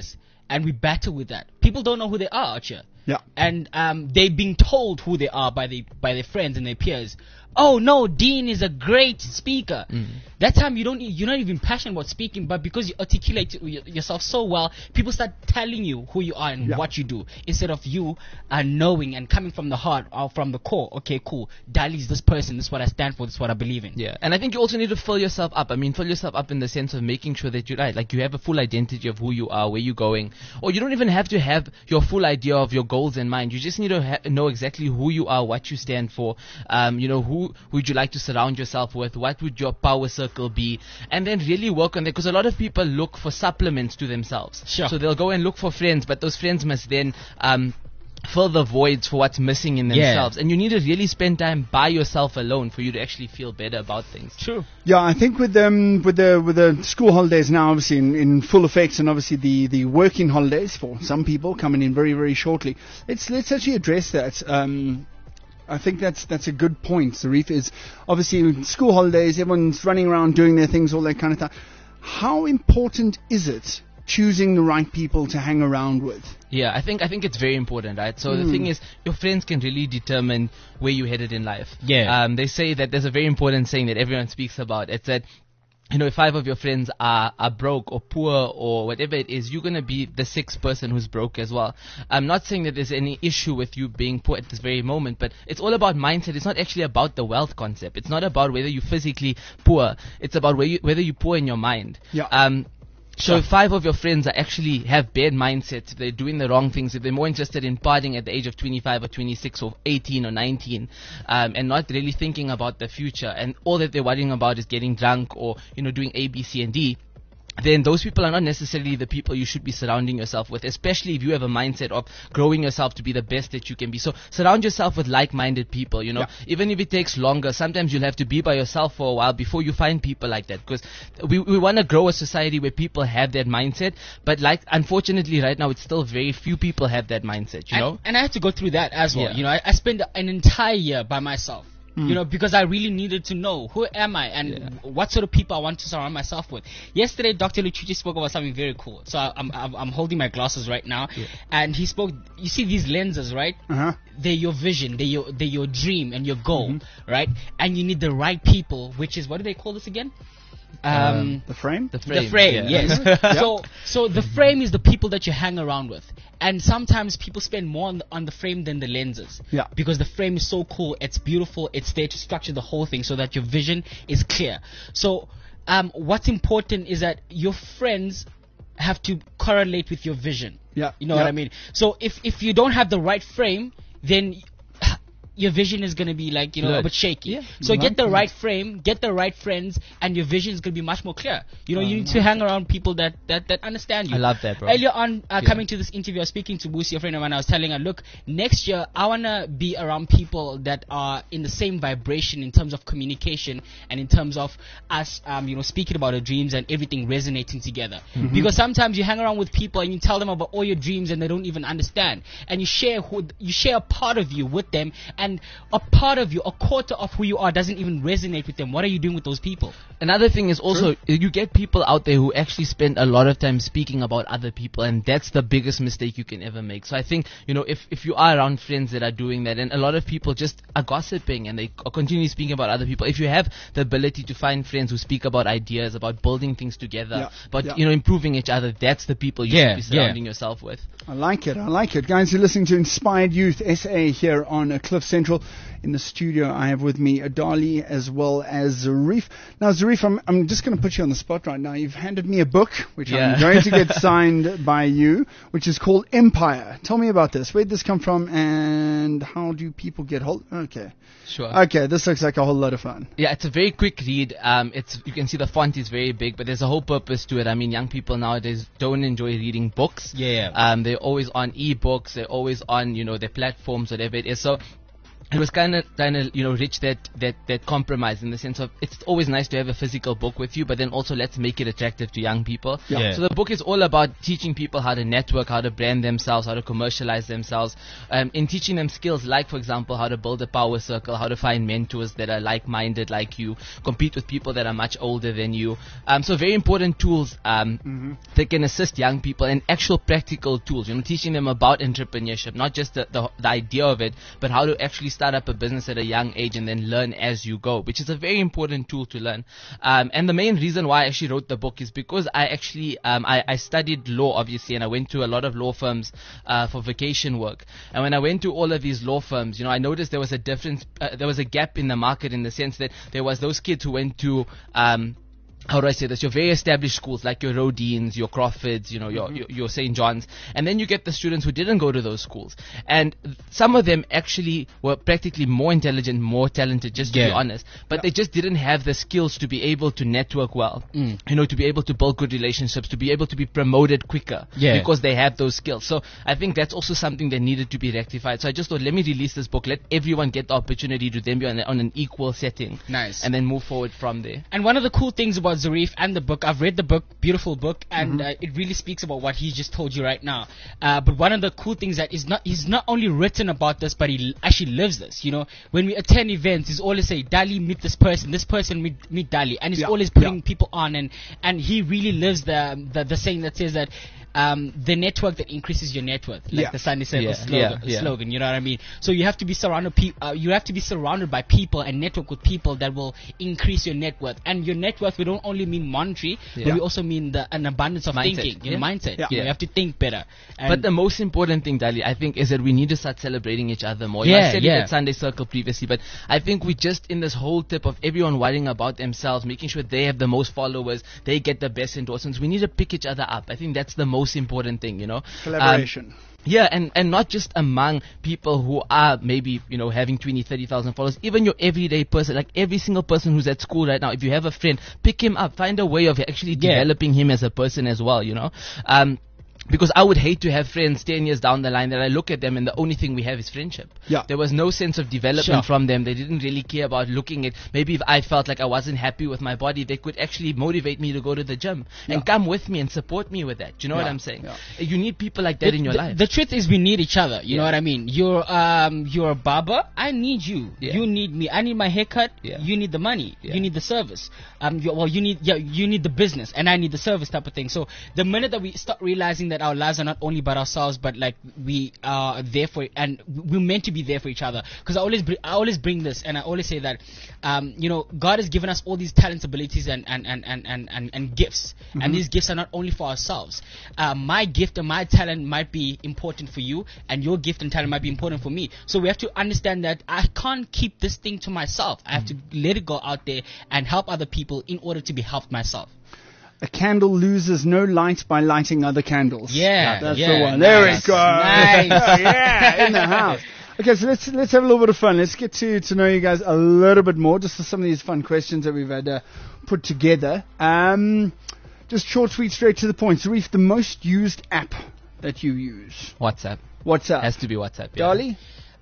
and we battle with that. People don't know who they are out here. Yeah. And um, they're being told who they are by the by their friends and their peers. Oh no, Dean is a great speaker. Mm. That time you don't, you're not even passionate about speaking, but because you articulate y- yourself so well, people start telling you who you are and Yeah. what you do, instead of you uh, knowing and coming from the heart or from the core. Okay, cool. Dali is this person. This is what I stand for. This is what I believe in. Yeah, and I think you also need to fill yourself up. I mean, fill yourself up in the sense of making sure that you're right. Like you have a full identity of who you are, where you're going, or you don't even have to have your full idea of your goals in mind. You just need to ha- know exactly who you are, what you stand for. Um, you know, who would you like to surround yourself with? What would your power circle be? And then really work on that, because a lot of people look for supplements to themselves. Sure. So they'll go and look for friends, but those friends must then um, fill the voids for what's missing in Yeah. themselves. And you need to really spend time by yourself alone for you to actually feel better about things. True. Yeah, I think with um with the with the school holidays now obviously in, in full effect, and obviously the, the working holidays for some people coming in very very shortly. Let's let's actually address that. Um, I think that's that's a good point. Zarif, is obviously school holidays, everyone's running around doing their things, all that kind of stuff. How important is it choosing the right people to hang around with? Yeah, I think I think it's very important, right? So the thing is, your friends can really determine where you're headed in life. Yeah. Um, they say that there's a very important saying that everyone speaks about. It's that, you know, if five of your friends are, are broke or poor or whatever it is, you're going to be the sixth person who's broke as well. I'm not saying that there's any issue with you being poor at this very moment, but it's all about mindset. It's not actually about the wealth concept. It's not about whether you're physically poor. It's about where you, whether you're poor in your mind. Yeah. Um, So if five of your friends are actually have bad mindsets, if they're doing the wrong things, if they're more interested in partying at the age of twenty-five or twenty-six or eighteen or nineteen, um, and not really thinking about the future, and all that they're worrying about is getting drunk or, you know, doing A, B, C, and D, then those people are not necessarily the people you should be surrounding yourself with, especially if you have a mindset of growing yourself to be the best that you can be. So surround yourself with like-minded people, you know. Yeah. Even if it takes longer, sometimes you'll have to be by yourself for a while before you find people like that, because we, we want to grow a society where people have that mindset, but like, unfortunately right now, it's still very few people have that mindset, you and, know. and I had to go through that as well. Yeah. You know, I, I spent an entire year by myself. You know, because I really needed to know who am I and Yeah. what sort of people I want to surround myself with. Yesterday, Doctor Luchuchi spoke about something very cool. So I, I'm, I'm I'm holding my glasses right now, and he spoke. You see these lenses, right? Uh-huh. They're your vision, they're your they're your dream and your goal, right? And you need the right people, which is, what do they call this again? Um, The frame? The frame, the frame, yeah. yes. So, so the frame is the people that you hang around with, and sometimes people spend more on the, on the frame than the lenses. Yeah. Because the frame is so cool, it's beautiful, it's there to structure the whole thing so that your vision is clear. So, um, what's important is that your friends have to correlate with your vision. Yeah. You know Yeah. what I mean? So if if you don't have the right frame, then your vision is going to be like, you know, a Blurred. bit shaky. Yeah. So Right. get the right frame, get the right friends, and your vision is going to be much more clear. You know, you need to hang around people that, that, that understand you. I love that, bro. Earlier on, uh, Yeah. coming to this interview, I was speaking to Busi, a friend of mine. I was telling her, look, next year, I want to be around people that are in the same vibration in terms of communication and in terms of us, um, you know, speaking about our dreams and everything resonating together. Because sometimes you hang around with people and you tell them about all your dreams and they don't even understand. And you share who, you share a part of you with them, and a part of you, a quarter of who you are, doesn't even resonate with them. What are you doing with those people? Another thing is also, you get people out there who actually spend a lot of time speaking about other people, and that's the biggest mistake you can ever make. So I think, you know, if, if you are around friends that are doing that, and a lot of people just are gossiping and they are continually speaking about other people, if you have the ability to find friends who speak about ideas, about building things together, Yeah, about, yeah. you know, improving each other, that's the people you Yeah, should be yeah. surrounding yourself with. I like it. I like it. Guys, you're listening to Inspired Youth S A here on uh, Cliff Central. In the studio, I have with me Adali as well as Zarif. Now, Zarif, I'm, I'm just going to put you on the spot right now. You've handed me a book, which I'm Yeah. going to get signed by you, which is called Empire. Tell me about this. Where did this come from, and how do people get hold? Okay. Sure. Okay, this looks like a whole lot of fun. Yeah, it's a very quick read. Um, it's you can see the font is very big, but there's a whole purpose to it. I mean, young people nowadays don't enjoy reading books. Yeah. Um, they're always on e-books. They're always on, you know, their platforms, whatever it is. So it was kind of, kind of, you know, reach that, that, that compromise in the sense of it's always nice to have a physical book with you, but then also let's make it attractive to young people. Yeah. Yeah. So the book is all about teaching people how to network, how to brand themselves, how to commercialize themselves, um, in teaching them skills like, for example, how to build a power circle, how to find mentors that are like-minded like you, compete with people that are much older than you. Um, so very important tools um, mm-hmm. that can assist young people, and actual practical tools, you know, teaching them about entrepreneurship, not just the, the, the idea of it, but how to actually start up a business at a young age and then learn as you go, which is a very important tool to learn. Um, and the main reason why I actually wrote the book is because I actually, um, I, I studied law, obviously, and I went to a lot of law firms uh, for vacation work. And when I went to all of these law firms, you know, I noticed there was a difference, uh, there was a gap in the market in the sense that there was those kids who went to, um, how do I say this, your very established schools like your Rodines, your Crawfords, you know, your, mm-hmm. your, your Saint John's, and then you get the students who didn't go to those schools. And some of them actually were practically more intelligent, more talented, just to Yeah. be honest, but Yeah. they just didn't have the skills to be able to network well, Mm. you know, to be able to build good relationships, to be able to be promoted quicker, Yeah. because they have those skills. So I think that's also something that needed to be rectified. So I just thought, let me release this book, let everyone get the opportunity to then be on, a, on an equal setting. Nice. And then move forward from there. And one of the cool things about Zarif and the book, I've read the book, beautiful book, and uh, it really speaks about what he just told you right now. Uh, but one of the cool things that is not, he's not only written about this, but he l- actually lives this. You know, when we attend events, he's always say, Dali, meet this person, this person, meet, meet Dali. And he's Yeah. always putting Yeah. people on, and, and he really lives the, the, the saying that says that um, the network that increases your net worth, like Yeah. the Sunday Circle Yeah, slogan, yeah, yeah. slogan, you know what I mean? So you have to be surrounded, pe- uh, you have to be surrounded by people and network with people that will increase your net worth. And your net worth, we don't only mean monetary, Yeah. but we also mean the, an abundance of Mindset, thinking, your yeah. mindset. Yeah. You, know, you have to think better. And But the most important thing, Dali, I think, is that we need to start celebrating each other more. You know, Yeah, I said yeah. it at Sunday Circle previously, but I think we just in this whole tip of everyone worrying about themselves, making sure they have the most followers, they get the best endorsements. We need to pick each other up. I think that's the most important thing, you know. Collaboration. Um, yeah, and, and not just among people who are maybe, you know, having twenty, thirty thousand followers, even your everyday person, like every single person who's at school right now, if you have a friend, pick him up, find a way of actually Yeah. developing him as a person as well, you know. Um, Because I would hate to have friends ten years down the line that I look at them and the only thing we have is friendship. Yeah. There was no sense of development Sure. from them. They didn't really care about looking at, maybe if I felt like I wasn't happy with my body, they could actually motivate me to go to the gym and Yeah. come with me and support me with that. Do you know what Yeah, I'm saying? yeah. You need people like that the, in your the, life. the truth is we need each other. You Yeah. know what I mean? You're um you're a barber. I need you. Yeah. You need me. I need my haircut. Yeah. You need the money. Yeah. You need the service. Um, you, well, you need yeah, you need the business, and I need the service type of thing. So the minute that we start realizing that our lives are not only about ourselves, but like we are there for, and we're meant to be there for each other. Because I always br- I always bring this, and I always say that, um, you know, God has given us all these talents, abilities, and and and and and, and, and gifts, and these gifts are not only for ourselves. Uh, my gift and my talent might be important for you, and your gift and talent might be important for me. So we have to understand that I can't keep this thing to myself. I have to let it go out there and help other people in order to be helped myself. A candle loses no light by lighting other candles. Yeah, That's yeah, the one. There nice, we go. nice. Yeah, in the house. Okay, so let's let's have a little bit of fun. Let's get to, to know you guys a little bit more, just for some of these fun questions that we've had uh, put together. Um, just short, sweet, straight to the point. Zarif, the most used app that you use? WhatsApp. WhatsApp. Has to be WhatsApp. Yeah. Dali?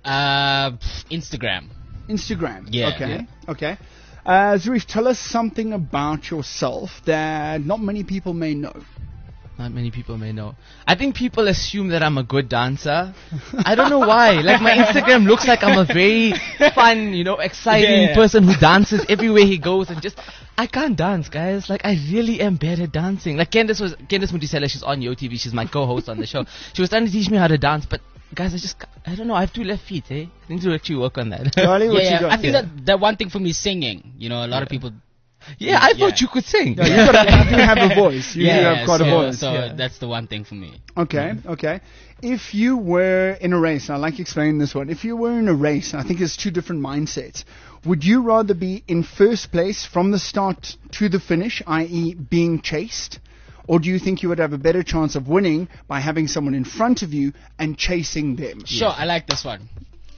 Uh, pff, Instagram. Instagram. Yeah, Okay. yeah. Okay. Uh, Zarif, tell us something about yourself that not many people may know. Not many people may know. I think people assume that I'm a good dancer. I don't know why. Like my Instagram looks like I'm a very fun, you know, exciting Yeah. person who dances everywhere he goes and just, I can't dance, guys. Like I really am bad at dancing. Like Candice was, Candice Mutisela, she's on Yo T V. She's my co-host on the show. She was trying to teach me how to dance, but guys, I just, I don't know. I have two left feet, eh? I need to actually work on that. Dali, what Yeah, you yeah. got? I think that the one thing for me is singing. You know, a lot of people. yeah, I Yeah. thought you could sing. No, you, got a, you do have a voice. You yeah, do have quite so, a voice. So yeah. that's the one thing for me. Okay, okay. If you were in a race, and I like explaining this one, if you were in a race, and I think there's two different mindsets, would you rather be in first place from the start to the finish, that is being chased, or do you think you would have a better chance of winning by having someone in front of you and chasing them? Sure, I like this one.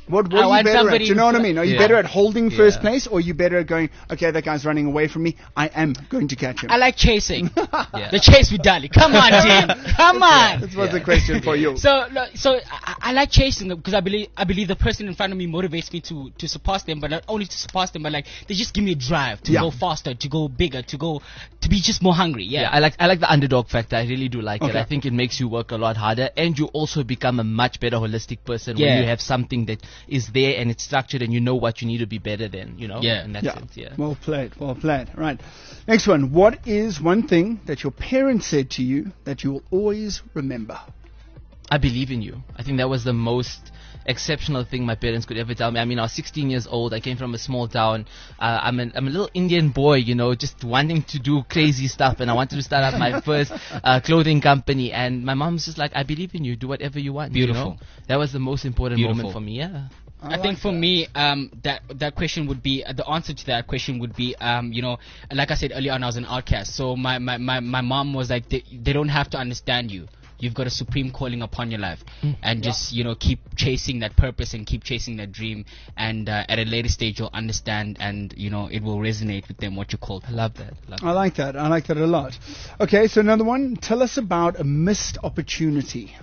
What, I what are you want better at? somebody Do you know in what I fr- mean? Are you Yeah. better at holding first Yeah. place, or are you better at going, okay, that guy's running away from me, I am going to catch him? I like chasing. Yeah. The chase with Dali. Come on, team. Come on. That was Yeah. a question for you. So, no, so I, I like chasing them because I believe I believe the person in front of me motivates me to to surpass them, but not only to surpass them, but like they just give me a drive to Yeah. go faster, to go bigger, to go to be just more hungry. Yeah. Yeah, I like I like the underdog factor. I really do like it. Okay. I think it makes you work a lot harder, and you also become a much better holistic person Yeah. when you have something that is there and it's structured, and you know what you need to be better than. You know, Yeah. in that Yeah. sense. Yeah. Well played. Well played. Right. Next one. What is one thing that your parents said to you that you will always remember? I believe in you. I think that was the most exceptional thing my parents could ever tell me. I mean, I was sixteen years old. I came from a small town. Uh, I'm, an, I'm a little Indian boy, you know, just wanting to do crazy stuff. And I wanted to start up my first uh, clothing company. And my mom's just like, I believe in you. Do whatever you want. you Beautiful. know? That was the most important Beautiful. moment for me. Yeah. I think for me, um, that that question would be uh, the answer to that question would be, um, you know, like I said earlier on, I was an outcast. So my my, my, my mom was like, they, they don't have to understand you. You've got a supreme calling upon your life, and just you know keep chasing that purpose and keep chasing that dream. And uh, at a later stage, you'll understand, and you know it will resonate with them what you called. I love that. Love I like that. I like that a lot. Okay, so another one. Tell us about a missed opportunity.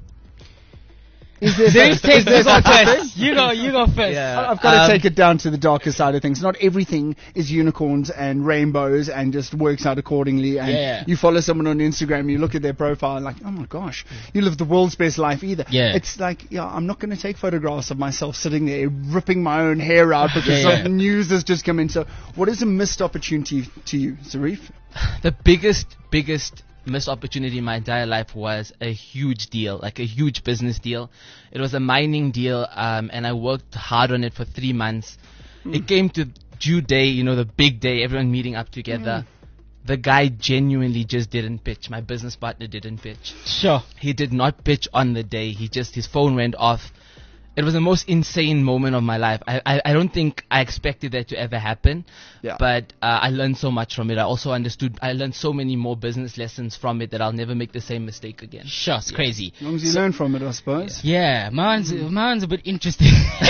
Is there Dave, such- take is there this such one a thing? first. You go, you go first. Yeah. I've got to Um, take it down to the darker side of things. Not everything is unicorns and rainbows and just works out accordingly. And Yeah. you follow someone on Instagram, you look at their profile and like, oh my gosh, you live the world's best life either. Yeah. It's like, yeah, I'm not going to take photographs of myself sitting there ripping my own hair out because Yeah, yeah. some news has just come in. So what is a missed opportunity to you, Zarif? The biggest, biggest missed opportunity in my entire life was a huge deal, like a huge business deal. It was a mining deal, um, and I worked hard on it for three months. It came to due day, you know, the big day, everyone meeting up together. The guy genuinely just didn't pitch. My business partner didn't pitch. Sure. He did not pitch on the day. He just, his phone went off. It was the most insane moment of my life. I, I, I don't think I expected that to ever happen. Yeah. But uh, I learned so much from it. I also understood, I learned so many more business lessons from it that I'll never make the same mistake again. Sure, it's crazy. As long as you learn from it, I suppose. Yeah, mine's mine's a bit interesting.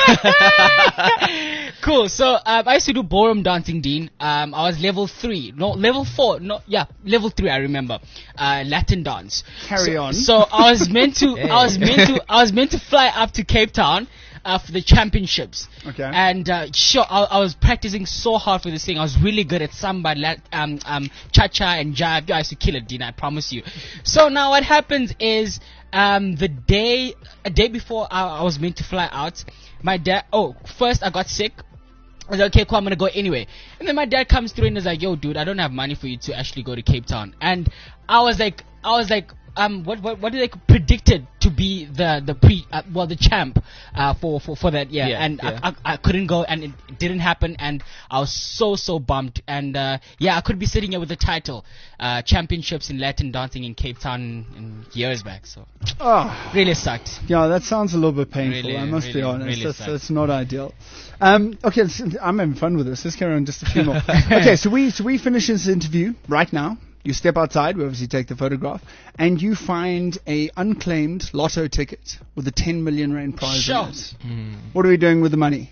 Cool. So um, I used to do ballroom dancing, Dean. Um, I was level three, no level four, no yeah, level three. I remember uh, Latin dance. Carry so, on. So I was meant to, I was meant to, I was meant to fly up to Cape Town uh, for the championships. Okay. And uh, sure, I, I was practicing so hard for this thing. I was really good at samba, lat, um, um, cha cha, and jive. I used to kill it, Dean. I promise you. So now what happens is. Um, the day, a day before I, I was meant to fly out, my dad, oh, first I got sick. I was like, okay, cool, I'm gonna go anyway. And then my dad comes through and is like, yo, dude, I don't have money for you to actually go to Cape Town. And I was like, I was like, um, what, what, what did they predicted to be the, the pre, uh, well, the champ, uh, for, for, for that year. Yeah, and yeah. I, I, I couldn't go and it didn't happen. And I was so, so bummed. And, uh, yeah, I could be sitting here with the title, uh, championships in Latin dancing in Cape Town in years back. So Oh, really sucked. yeah, that sounds a little bit painful. Really, I must be really, honest. really that's, sucks. that's not ideal. Um, okay, let's- I'm having fun with this. Let's carry on just a few more. Okay, so we so we finish this interview right now. You step outside. We obviously take the photograph, and you find a unclaimed lotto ticket with a ten million rand prize Sure. in it. What are we doing with the money?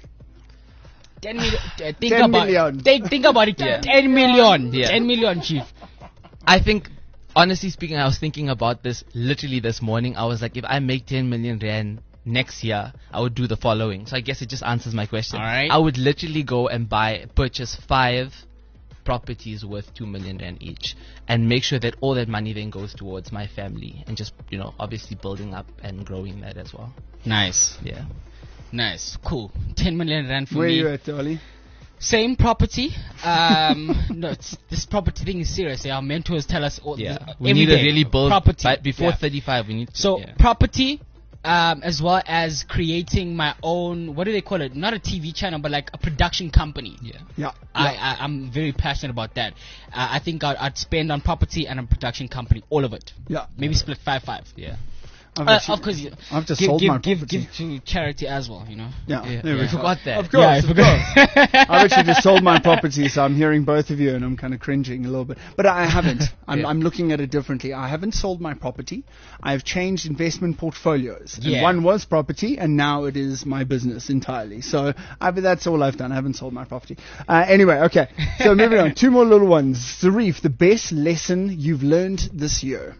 ten million. Uh, think ten about million. it. Think, think about it. Yeah. ten million. Yeah. ten million, chief. I think, honestly speaking, I was thinking about this literally this morning. I was like, if I make ten million rand next year, I would do the following. So I guess it just answers my question. All right. I would literally go and buy, purchase five properties worth two million rand each, and make sure that all that money then goes towards my family, and just, you know, obviously building up and growing that as well. Nice. Yeah. Nice. Cool. ten million rand for Where are me. you at, Dolly? Same property. Um, no, it's, this property thing is serious. Yeah, our mentors tell us all Yeah. this, We every need to day. really build property by- before Yeah. thirty-five. We need to. So yeah. property, um, as well as creating my own. What do they call it? Not a T V channel, but like a production company. Yeah. Yeah. I, yeah. I I'm very passionate about that. Uh, I think I'd, I'd spend on property and a production company, all of it. yeah. Maybe split five five. Yeah. I've Uh, actually- of course, you, I've just give, sold give, my give, property. give to charity as well, you know. Yeah, Yeah, there yeah. we go. Forgot that. Of course, Yeah, I of forgot. course. I've actually just sold my property, so I'm hearing both of you, and I'm kind of cringing a little bit. But I haven't. I'm, Yeah. I'm looking at it differently. I haven't sold my property. I've changed investment portfolios. And Yeah. one was property, and now it is my business entirely. So I, that's all I've done. I haven't sold my property. Uh, anyway, okay. So moving on. Two more little ones. Zarif, the best lesson you've learned this year?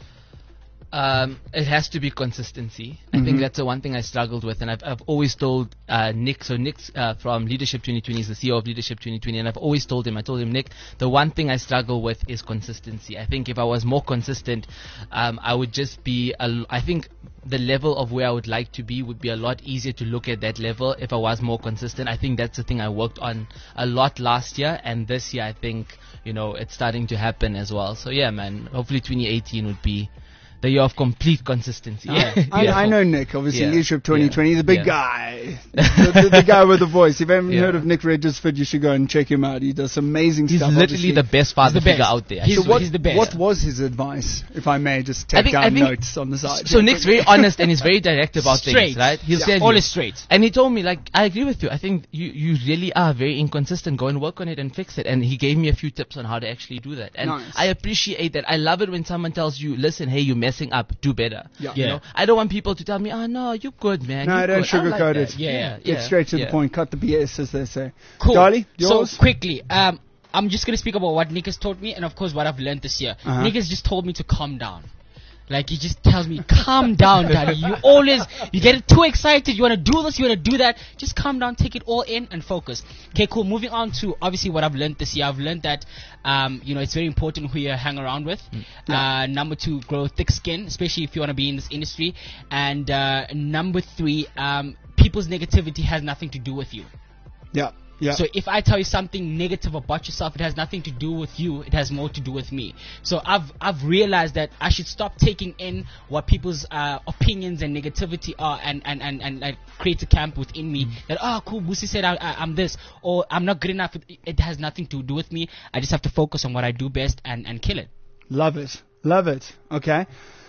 Um, it has to be consistency. I think that's the one thing I struggled with, and I've, I've always told uh, Nick. So Nick's uh, from Leadership twenty twenty is the C E O of Leadership twenty twenty, and I've always told him. I told him, Nick, the one thing I struggle with is consistency. I think if I was more consistent, um, I would just be. A l- I think the level of where I would like to be would be a lot easier to look at that level if I was more consistent. I think that's the thing I worked on a lot last year, and this year I think you know it's starting to happen as well. So yeah, man. Hopefully twenty eighteen would be the year of complete consistency. Yeah, I, I know Nick, obviously, Yeah. Leadership twenty twenty, the big Yeah. guy. the, the, the guy with the voice. If you haven't Yeah. heard of Nick Regisford, you should go and check him out. He does some amazing He's stuff. literally obviously. the best father He's the figure best. out there. He's- So what, the best. what was his advice, if I may just take I think- down I think- notes on the side? So Nick's very honest and he's very direct about Straight. things, right? He'll Yeah. tell you. All is straight. And he told me, like, I agree with you. I think you, you really are very inconsistent. Go and work on it and fix it. And he gave me a few tips on how to actually do that. And Nice. I appreciate that. I love it when someone tells you, listen, hey, you're messing up. Do better. Yeah. You Yeah. know, I don't want people to tell me, oh, no, you're good, man. No, you're don't good. I like sugarcoat that." it. Yeah, Yeah. Get yeah, straight to yeah. the point. Cut the B S, as they say. Cool. Dali, yours? So quickly, um, I'm just gonna speak about what Nick has taught me, and of course what I've learned this year. Uh-huh. Nick has just told me to calm down. Like he just tells me, calm down, Daddy. You always you get too excited. You wanna do this, you wanna do that. Just calm down, take it all in, and focus. Okay, cool. Moving on to obviously what I've learned this year. I've learned that um, you know it's very important who you hang around with. Uh, number two, grow thick skin, especially if you wanna be in this industry. And uh, number three, um, people's negativity has nothing to do with you. Yeah. Yeah. So if I tell you something negative about yourself, it has nothing to do with you. It has more to do with me. So I've I've realized that I should stop taking in what people's uh, opinions and negativity are, and and and and like create a camp within me that oh cool, Busi said I, I, I'm this, or I'm not good enough. It, it has nothing to do with me. I just have to focus on what I do best and and kill it. Love it. Love it. Okay.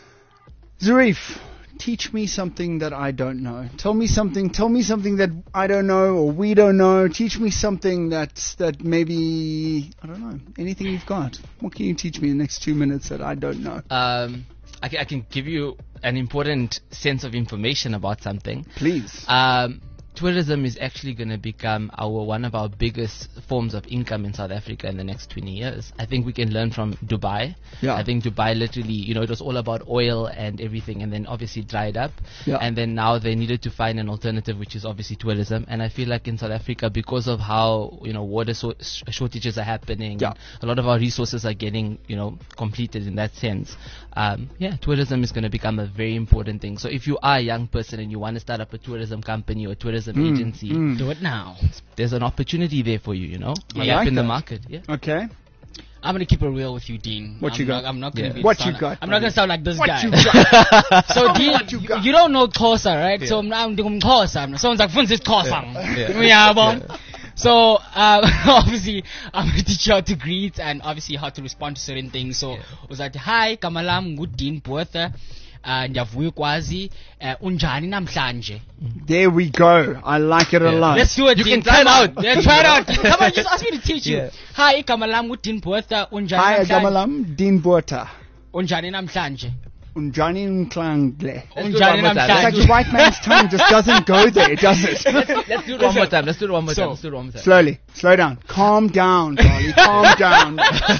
Zarif, teach me something that I don't know. Tell me something. Tell me something that I don't know or we don't know. Teach me something that that maybe I don't know. Anything you've got. What can you teach me in the next two minutes that I don't know? Um, I, ca- I can give you an important sense of information about something. Please. Um, tourism is actually going to become our one of our biggest forms of income in South Africa in the next twenty years. I think we can learn from Dubai. Yeah. I think Dubai literally, you know, it was all about oil and everything, and then obviously dried up. Yeah. And then now they needed to find an alternative, which is obviously tourism. And I feel like in South Africa, because of how, you know, water so- sh- shortages are happening, Yeah. a lot of our resources are getting, you know, completed in that sense. Um, yeah, tourism is going to become a very important thing. So if you are a young person and you want to start up a tourism company or a tourism Mm, agency, mm. Do it now. there's an opportunity there for you, you know, I gap like in the that. market. Yeah. Okay. I'm gonna keep it real with you, Dean. What I'm you not, got? I'm not gonna Yeah. be What sound, you got, I'm not buddy? gonna sound like this What guy. you got? So Dean, what you you, got. you don't know Xhosa, right? So I'm doing Xhosa. Someone's like, "Fun's Xhosa." Yeah. Yeah, bon. So uh, obviously, I'm gonna teach you how to greet and obviously how to respond to certain things. So was like, "Hi, Kamalam, good Dean Botha. Uh, ndiyavuya ukwazi uh, unjani namhlanje." There we go. I like it a Yeah. lot. Let's do it. You Dean. can try it Come out. on. Yeah, try it out. Come on, just ask me to teach you. Yeah. Hi, Kamalam, good Dean Botha. Unjani Hi, namhlanje. Agamalam, Dean Botha. Unjani namhlanje. Unjani Nklangle. Let's do it Unjani one more time. It's namhlanje. like the white man's tongue just doesn't go there, does it? Let's do it one more time. Let's do it one more So- time. Let's do it one more time. Slowly. Slow down. Calm down, Charlie. Calm down.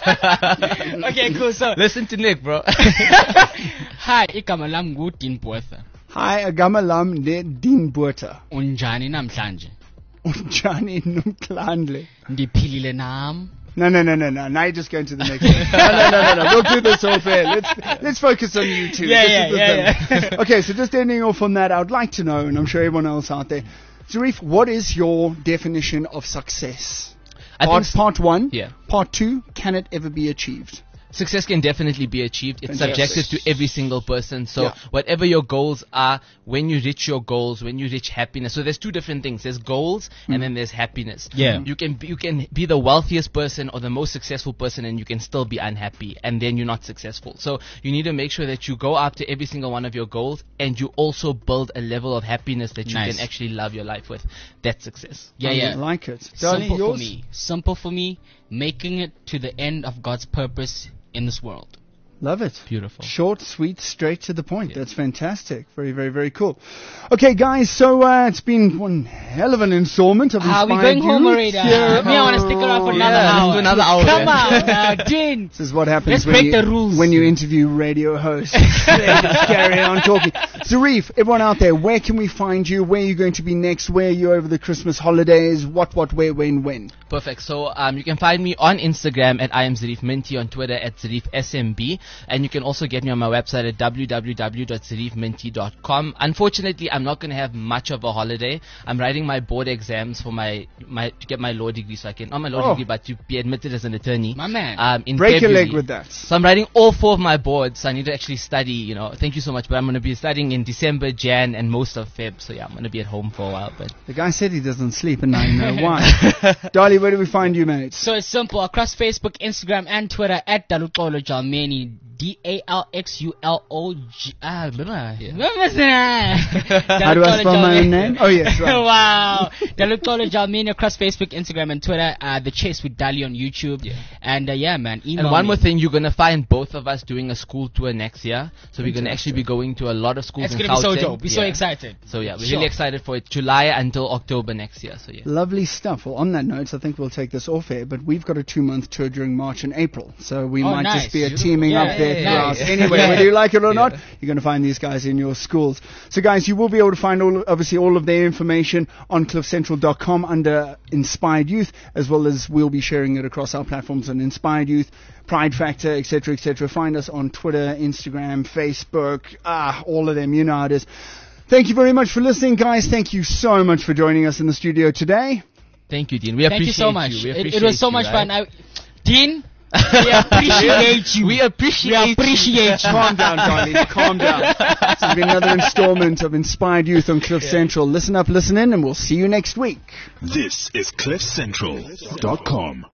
Okay, cool. So, Listen to Nick, bro. hi, igama lam ngu Dean Botha. Hi, Agamalam, ne Dean Botha. Unjani namhlanje? Unjani Nklangle. Ndiphilile nam. No, no, no, no, no. Now you're just going to the next one. No, no, no, no, no. We'll do this all fair. Let's let's focus on you two. Yeah, This yeah, is the yeah, thing. yeah. Okay, so just ending off on that, I would like to know, and I'm sure everyone else out there, Zarif, what is your definition of success? I Part, think part one. Yeah. Part two, can it ever be achieved? Success can definitely be achieved. It's Fantastic. subjective to every single person. So Yeah. whatever your goals are, when you reach your goals, when you reach happiness. So there's two different things. There's goals Mm. and then there's happiness. Yeah. You can be, you can be the wealthiest person or the most successful person and you can still be unhappy and then you're not successful. So you need to make sure that you go after every single one of your goals and you also build a level of happiness that you Nice. can actually love your life with. That's success. Yeah, I yeah. like it. Darling, Simple yours? for me. Simple for me. Making it to the end of God's purpose in this world. Love it. Beautiful. Short, sweet, straight to the point. That's fantastic. Very, very, very cool. Okay, guys, so uh, it's been one hell of an installment of Are we Inspired going home Youth. already? Yeah. Me, I want to stick around for Oh, another yeah, let's hour. do another hour, Come yeah. on, now, Dean. This is what happens Let's when break you, the rules. when you interview radio hosts. They just carry on talking. Zarif, everyone out there, where can we find you? Where are you going to be next? Where are you over the Christmas holidays? What, what, where, when, when? Perfect. So um, you can find me on Instagram at I am Zarif Minty, on Twitter at Zarif S M B, and you can also get me on my website at w w w dot zarif minty dot com. Unfortunately, I'm not going to have much of a holiday. I'm writing my board exams for my, my to get my law degree, so I can not my law Oh. degree, but to be admitted as an attorney. My man. Um, in Break a February. leg with that. So I'm writing all four of my boards. So I need to actually study. You know, thank you so much, but I'm going to be studying in December, Jan, and most of Feb. So yeah, I'm going to be at home for a while. But The guy said he doesn't sleep, and now you know why. Darlie, where do we find you, mate? So it's simple. Across Facebook, Instagram, and Twitter at Daluxolo Jalmeni. D A L X U L O G. Ah, blah, blah. How do I spell my own name? Oh, yes, right. Wow. Daluxolo Jalmeni across Facebook, Instagram, and Twitter. Uh, the Chase with Dali on YouTube. Yeah. And uh, yeah, man. Email And one me. more thing, you're going to find both of us doing a school tour next year. So we're going to Fantastic. actually be going to a lot of schools It's in going to be so Gauteng. dope. We're so Yeah. excited. So yeah, we're Sure. really excited for it. July until October next year. So yeah. Lovely stuff. Well, on that note, I think we'll take this off air, but we've got a two-month tour during March and April, so we Oh, might nice. just be a Beautiful. teaming Yeah, up there yeah, throughout. nice. Anyway, Yeah. whether you like it or not, Yeah. you're going to find these guys in your schools. So, guys, you will be able to find all, obviously, all of their information on cliff central dot com under Inspired Youth, as well as we'll be sharing it across our platforms on Inspired Youth, Pride Factor, et cetera, et cetera. Find us on Twitter, Instagram, Facebook, ah, all of them. You know how it is. Thank you very much for listening, guys. Thank you so much for joining us in the studio today. Thank you, Dean. We Thank appreciate you so much. We It, it appreciate was so you, much right? fun. I, Dean, we appreciate you. We appreciate We appreciate you. Calm down, darling. Calm down. This has been another installment of Inspired Youth on Cliff Central. Listen up, listen in, and we'll see you next week. This is cliff central dot com.